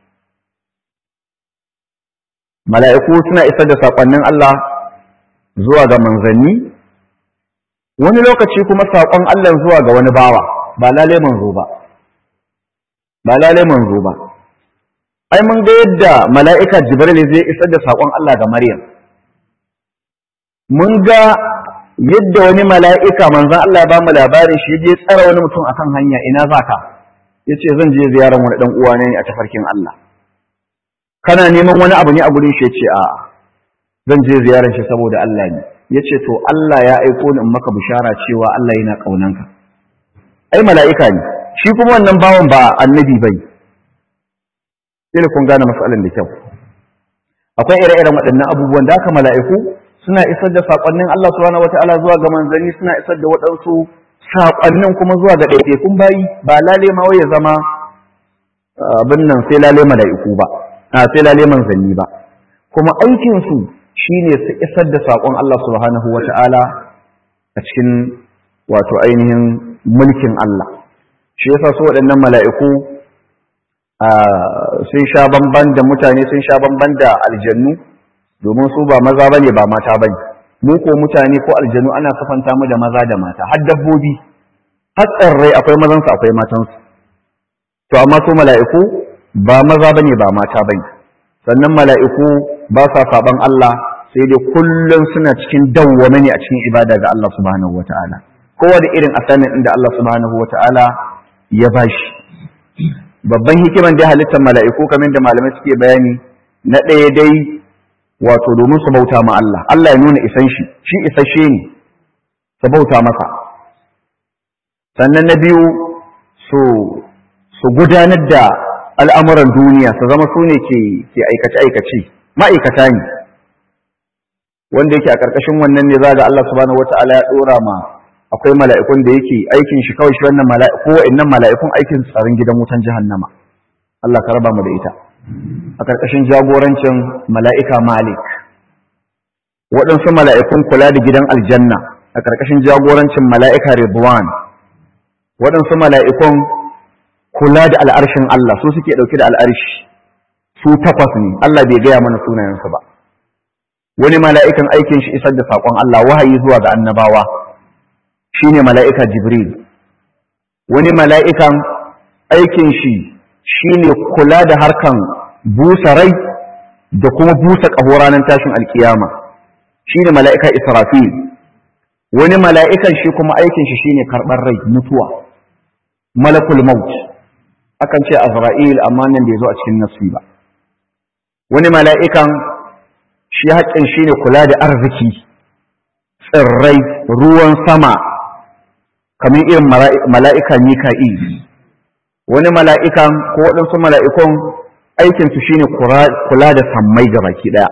Mala'iku suna isar da saƙonnin Allah zuwa ga manzanni, wani lokaci kuma saƙon Allah zuwa ga wani bawa, ba lalai manzo ba. Ba lalai manzo ba. Ai, mun ga yadda mala'ika Jibril zai isar da saƙon Allah ga Maryam. Mun ga yadda wani mala'ika manzan Allah ya ba mu labarin shi je tsara wani mutum akan hanya, ina za ka? Ya ce zan je ziyarar wani ɗan uwa ne a tafarkin Allah. Kana neman wani abu ne a gurin shi? Ya ce a'a, zan je ziyarar shi saboda Allah ne. Ya ce to Allah ya aiko ni in maka bishara cewa Allah yana ƙaunanka. Ai mala'ika ne, shi kuma wannan bawan ba annabi bai. Sai kun gane matsalar da kyau. Akwai ire-iren waɗannan abubuwan da aka mala'iku suna isar da saƙonnin Allah subhanahu wata'ala zuwa ga manzanni, suna isar da waɗansu saƙonnin kuma zuwa ga ɗaiɗaikun bayi, ba lale ma wai ya zama abin nan sai lale mala'iku ba, a sai lale manzanni ba. Kuma aikinsu shi ne su isar da saƙon Allah subhanahu wata'ala a cikin wato ainihin mulkin Allah. Shi yasa su waɗannan mala'iku sun sha bamban da mutane, sun sha bamban da aljannu, domin su ba maza bane ba mata bane. Mu ko mutane ko aljanu ana safanta mu da maza da mata, har dabbobi, har tsirrai akwai mazansu akwai matansu. To amma su mala'iku ba maza bane ba mata bane. Sannan mala'iku ba sa saban Allah, sai dai kullum suna cikin dawwame ne a cikin ibada ga Allah subhanahu wata'ala. Kowa da irin asanin inda Allah subhanahu wata'ala ya bashi. Babban hikiman da halittar mala'iku kamar da malamai suke bayani, na ɗaya dai wato domin su bauta ma Allah, Allah ya nuna isan shi, shi isashe ne, su bauta masa. Sannan na biyu su su gudanar da al'amuran duniya, su zama su ne ke aikace-aikace, ma'aikata ne, wanda yake a ƙarƙashin wannan ne za ga Allah subhanahu wata'ala ya ɗora ma akwai mala'ikun da yake aikin shi kawai shi wannan mala'iku, wa'innan mala'ikun aikin tsaron gidan wutan jahannama. Allah ka raba mu da ita. A ƙarƙashin jagorancin mala'ika Malik, waɗansu mala'ikun kula da gidan aljanna a ƙarƙashin jagorancin mala'ika Ridwan, waɗansu mala'ikun kula da al'arshin Allah, su suke ɗauki da al'arshi, su takwas ne, Allah bai gaya mana sunayensu ba. Wani mala'ikan aikin shi isar da saƙon Allah, wahayi zuwa ga annabawa, shi ne mala'ika Jibril. Wani mala'ikan aikin shi shi ne kula da harkan busa rai da kuma busa ƙaho ranar tashin alkiyama, shi ne mala'ika Israfil. Wani mala'ikan shi kuma aikin shi shi ne karɓar rai, mutuwa, malakul maut, akan ce Azra'il amma nan bai zo a cikin nafsi ba. Wani mala'ikan shi haƙƙin shi ne kula da arziki, tsirrai, ruwan sama, kamar irin mala'ika Mika'il. Wani mala'ikan ko waɗansu mala'ikun aikinsu shi ne kula da sammai ga baki ɗaya.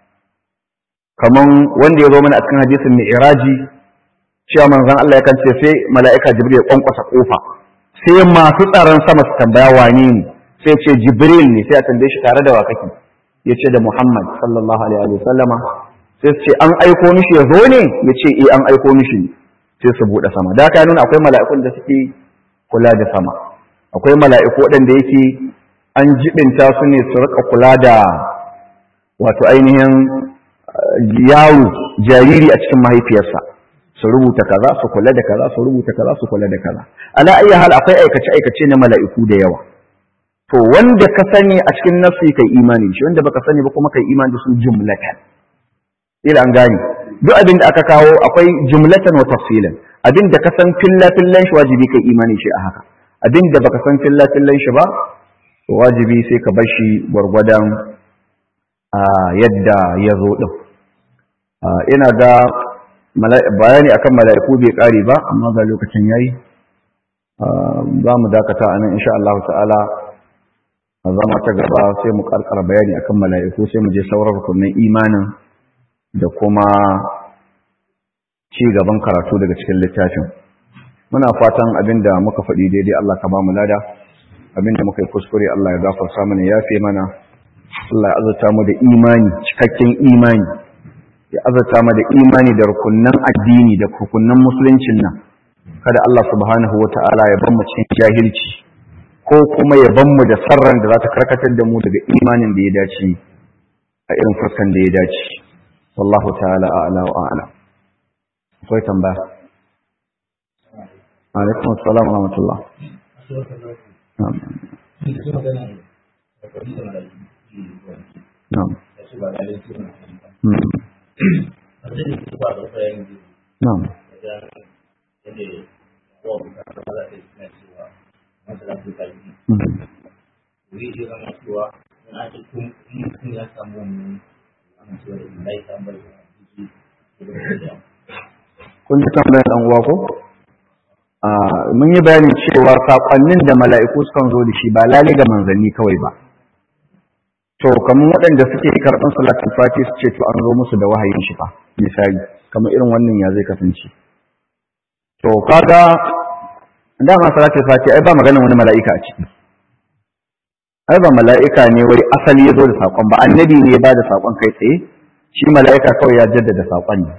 Kamar wanda ya zo mana a cikin hadisin Mi'raji, cewa manzon Allah yakan ce sai mala'ika Jibril ya ƙwanƙwasa ƙofa, sai masu tsaron sama su tambaya wane ne, sai ce Jibril ne, sai a tambaye shi tare da wa kake, ya ce da Muhammad sallallahu alaihi wa sallama, sai su ce an aiko mishi ya zo ne, ya ce eh an aiko mishi ne, sai su buɗe sama. Da haka nuna akwai mala'ikun da suke kula da sama, akwai mala'iku waɗanda yake an jibinta su ne su rika kula da wato ainihin yaro jariri a cikin mahaifiyarsa, su rubuta kaza, su kula da kaza, su rubuta kaza, su kula da kaza. Ala ayyi hal akwai aikace aikace na mala'iku da yawa. To wanda ka sani a cikin nafsi kai imani shi, wanda baka sani ba kuma kai imani da su jumlatan. Ila an gani duk abin da aka kawo akwai jumlatan wa tafsilan. Abin da ka san filla fillan shi wajibi kai imani shi a haka. Abin da baka san filla fillan shi ba wajibi sai ka bar shi gwargwadon yadda ya zo din. Ina ga bayani akan mala'iku bai kare ba, amma ga lokacin yayi za mu dakata anan insha Allah ta'ala. A zama ta gaba sai mu karkara bayani akan mala'iku, sai mu je sauran rukunin imanin da kuma ci gaban karatu daga cikin littafin. Muna fatan abinda muka faɗi daidai Allah ka ba mu lada, abinda muka yi kuskure Allah ya gafarta mana, ya fi mana, Allah ya azurta mu da imani, cikakken imani, ya azurta mu da imani da rukunnan addini da rukunnan musuluncin nan kada Allah subhanahu wata'ala ya ban mu cikin jahilci ko kuma ya ban mu da sarran da za ta karkatar da mu daga imanin da ya dace a irin fuskan da ya dace wallahu ta'ala a'la wa a'lam akwai tambaya alaikum assalam wa rahmatullah na'am na'am kun ji tambayar ɗan uwa ko? Mun yi bayanin cewa saƙonnin da mala'iku sukan zo da shi ba lale ga manzanni kawai ba. To, kamar waɗanda suke karɓar salatul fati su ce to an zo musu da wahayin shi fa, misali, kamar irin wannan ya zai kasance. To, kaga dama salatul fati ai ba maganin wani mala'ika a ciki. Ai ba mala'ika ne wai asali ya zo da saƙon ba, annabi ne ya ba da saƙon kai tsaye, shi mala'ika kawai ya jaddada saƙon ne.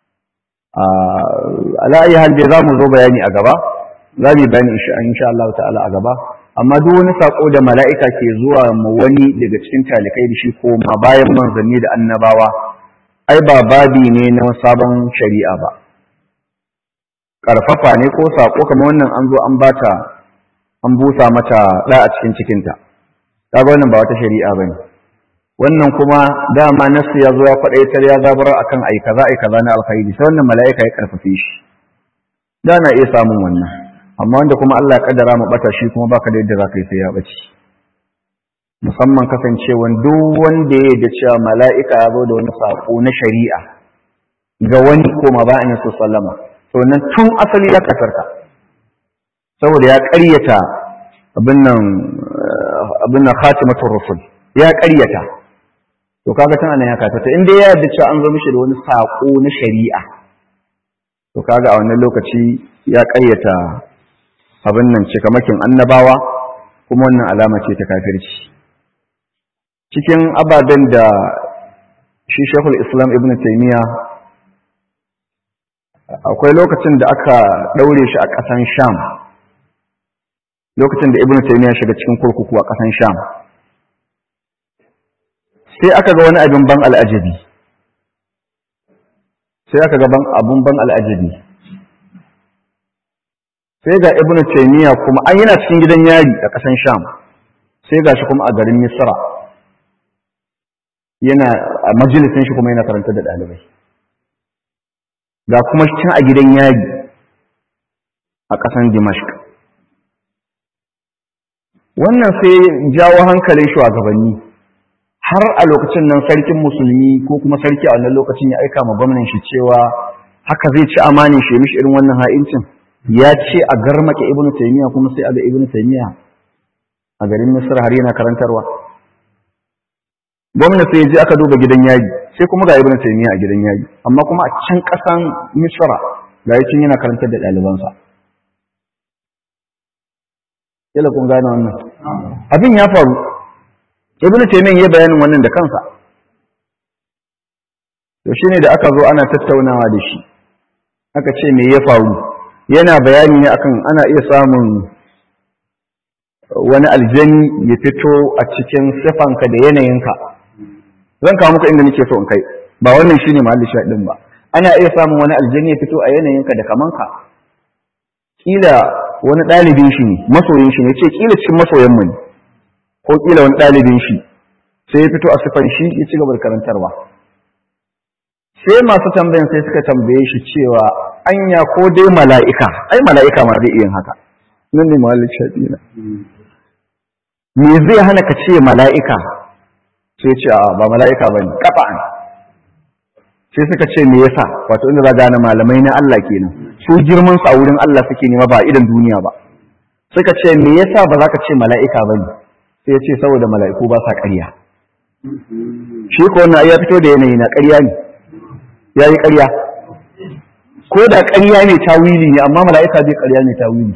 Ala ayi hal dai za mu zo bayani a gaba, za mu yi bayani insha Allah ta'ala a gaba, amma duk wani saƙo da mala'ika ke zuwa ma wani daga cikin talikai da shi ko ma bayan manzanni da annabawa, ai ba babi ne na sabon shari'a ba. Ƙarfafa ne ko saƙo kamar wannan an zo an bata an busa mata ɗa a cikin cikinta, kaga wannan ba wata shari'a ba ne. Wannan kuma dama nasu ya zo ya faɗaitar ya zabar akan ai kaza ai kaza na alkhairi sai wannan mala'ika ya karfafe shi da na iya samun wannan amma wanda kuma Allah ya kaddara mu bata shi kuma baka da yadda zaka yi sai ya bace musamman kasancewan duk wanda ya yarda cewa mala'ika ya zo da wani sako na shari'a ga wani ko ma ba'in su sallama to nan tun asali ya kasarka saboda ya ƙaryata abin nan abin nan khatimatur rusul ya ƙaryata to kaga tana nan ya kafata in dai ya yarda cewa an zo mishi da wani sako na shari'a to kaga a wannan lokaci ya ƙaryata abin nan cikamakin annabawa kuma wannan alama ce ta kafirci cikin ababen da shi Sheikhul Islam Ibn Taymiyyah akwai lokacin da aka daure shi a ƙasan Sham lokacin da Ibn Taymiyyah shiga cikin kurkuku a ƙasan Sham sai aka ga wani abin ban al'ajabi sai aka ga abun ban al'ajabi sai ga Ibn Taymiyyah kuma an yana cikin gidan yari a ƙasan Sham sai ga shi kuma a garin Misra yana a majalisin shi kuma yana karanta da ɗalibai ga kuma cikin a gidan yari a ƙasan Dimashq wannan sai jawo hankalin shugabanni har a lokacin nan sarkin musulmi ko kuma sarki a wannan lokacin ya aika ma gwamnan shi cewa haka zai ci amanin shi mishi irin wannan ha'incin ya ce a garmake Ibn Taymiyyah kuma sai a ga Ibn Taymiyyah a garin Misra har yana karantarwa gwamna sai ya je aka duba gidan yayi sai kuma ga Ibn Taymiyyah a gidan yayi amma kuma a can kasan Misra ga yakin yana karantar da ɗalibansa kila kun gane wannan abin ya faru Ibn Taymiyyah ya bayanin wannan da kansa to shine da aka zo ana tattaunawa da shi aka ce me ya faru yana bayani ne akan ana iya samun wani aljani ya fito a cikin sifanka da yanayinka zan kawo muku inda nake so in kai ba wannan shine mahalli shaɗin ba ana iya samun wani aljani ya fito a yanayinka da kamanka kila wani ɗalibin shi ne masoyin shi ne ce kila cikin masoyan mu ne ko kila wani ɗalibin shi sai ya fito a sifan shi ya ci gaba da karantarwa sai masu tambayan sai suka tambaye shi cewa anya ko dai mala'ika ai mala'ika ma zai iya yin haka nan ne mahallin shaɗi na me zai hana ka ce mala'ika sai ce a ba mala'ika ba ne ƙafa'an sai suka ce me yasa wato inda za gane malamai na Allah kenan su girman su a wurin Allah suke nema ba idan duniya ba suka ce me yasa ba za ka ce mala'ika ba ne sai ya ce saboda mala'iku ba sa ƙarya shi ko wannan ya fito da yanayi na ƙarya ne ya yi ƙarya ko da ƙarya ne tawili ne amma mala'ika zai ƙarya ne tawili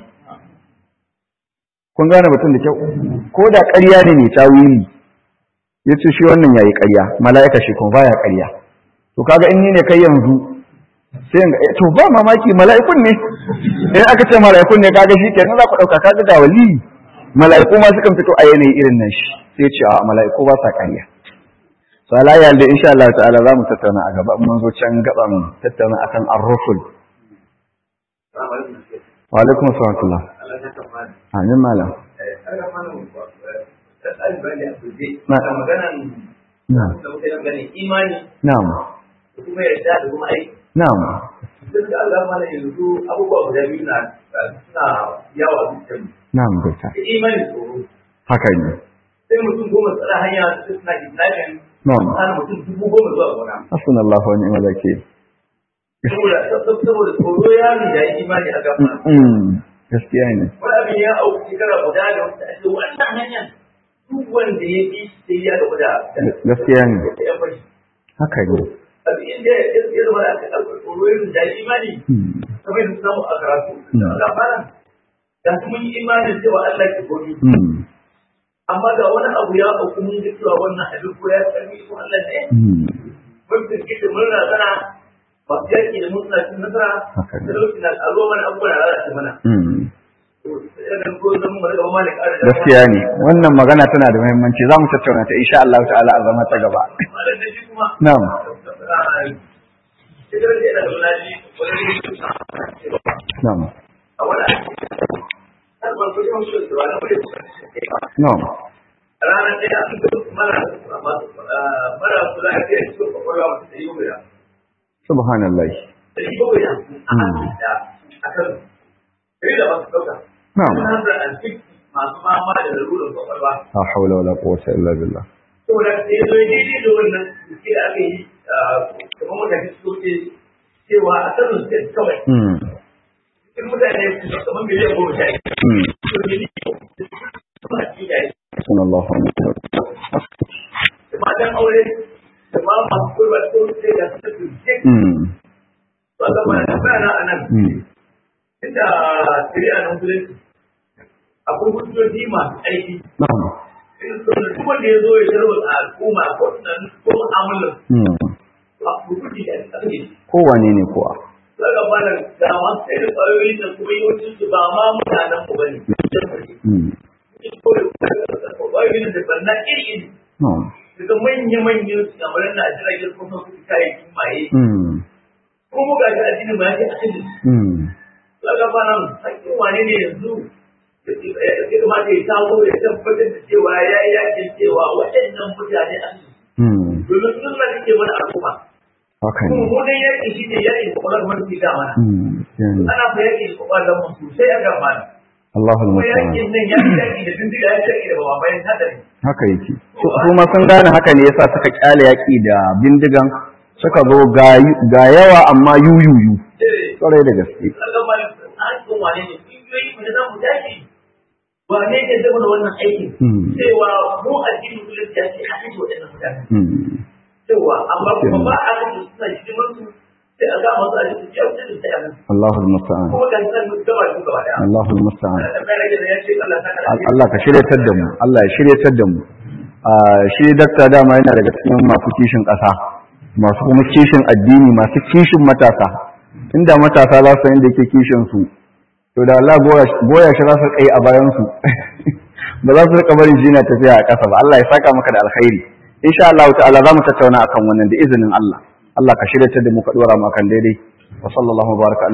kun gane batun da kyau ko da ƙarya ne ne tawili ya ce shi wannan ya yi ƙarya mala'ika shi kuma baya ƙarya to kaga in ni ne kai yanzu sai ga to ba mamaki mala'ikun ne in aka ce mala'ikun ne kaga shi kenan za ku dauka kaga ga wali mala'iku ma sukan fito a yanayi irin nan shi sai ce a mala'iku ba sa ƙarya to ala ya da insha Allah ta'ala za mu tattauna a gaba mun zo can gaban tattauna akan ar-rusul wa alaikum assalam amin malam na'am kuma yadda da kuma aiki na'am duk da Allah mana yanzu abubuwa guda biyu na suna yawa a cikin na'am gata imani tsoro haka ne sai mutum goma tsara hanya su suna kidnapping na'am ana mutum dubu goma zuwa gona hasbunallahu wa ni'mal wakeel saboda saboda tsoro ya nuna ya imani a gaba gaskiya ne wani abin ya auku shekara guda da wata ake wannan hanyar duk wanda ya bi sai ya gaba da gaskiya ne ya fashi haka ne abin da ya zama da aka ɗaukar tsoro ya nuna ya imani kamar yadda samu a karatu da fara da kuma yi imanin cewa Allah ke gobe amma ga wani abu ya auku mun ga cewa wannan abin ko ya tsarki ko Allah ne mun fi da mun razana ba su yaki da mun cin nasara da lokacin da alo mana abubuwa da za su mana gaskiya ne wannan magana tana da muhimmanci za mu tattauna ta insha Allah ta'ala a zama ta gaba na'am na'am na'am ranar ɗaya an ga mara mara kula da ya ce kwakwalwa masu ɗari bakwai da subhanallah ɗari bakwai da a kan ɗari da masu ɗauka na'am masu fama da lalurar kwakwalwa la hawla wala quwwata illa billah saboda sai ya zo ya daidai da wannan suke da aka yi kamar mutane su ce cewa a sanin su kawai in mutane kamar miliyan goma sha sallallahu alaihi wa sallam da matan aure da ma masu kurba da sun sai da suka turke ba ga mana da bayana a nan inda shari'a nan kudanci akwai hujjoji masu aiki duk wanda ya zo ya tarwa a al'umma ko tunanin ko mu'amalar a hukunci da aka ne kowane ne kuwa daga malam da masu sai da ƙwayoyi da kuma yawancin su ba ma mutanen ku bane ƙwayoyin da banna iri-iri daga manya-manyan kamar na jiragen kuma su kayayyakin maye kuma ga shi addinin ma yake a cikin daga malam hakkin wane ne yanzu ya kamata ya tawo ya tabbatar da cewa ya yi yakin cewa waɗannan mutane a cikin domin sun na kake mana al'umma haka ne kuma munan yaƙi shi ne yaƙin kwakwalwar mulki da mana ana fa yaƙi da kwakwalwar mu sosai a gan mana Allahul kuma musta'an yaƙin nan ya yi yaƙi da bindiga ya yaƙi da bawa bayan hadari haka yake su ma sun gane haka ne yasa suka kyale yaƙi da bindigan suka zo ga yawa amma yuyuyu kwarai da gaske kaga ma an kun wane ne kungiyoyi mu da za mu tashi ba ne ke zama da wannan aikin cewa mu addinin musulunci ya ce a kashe waɗannan mutane cewa amma kuma ba a kashe suna hidimar su sai a gama su a cikin kyau da su tsaya nan Allahul musta'an kuma ga san mu gaba su gaba daya Allahul musta'an ya ce Allah ta kara Allah ka shiryatar da mu Allah ya shiryatar da mu shi dakta dama yana daga cikin masu kishin ƙasa masu kuma kishin addini masu kishin matasa inda matasa za su yanda yake kishin su to da Allah goya shi za su kai a bayan su ba za su rika barin jina tafiya a ƙasa ba Allah ya saka maka da alkhairi insha Allah ta'ala za mu tattauna akan wannan da izinin Allah Allah ka shiryatar da mu ka dora mu akan daidai wa sallallahu baraka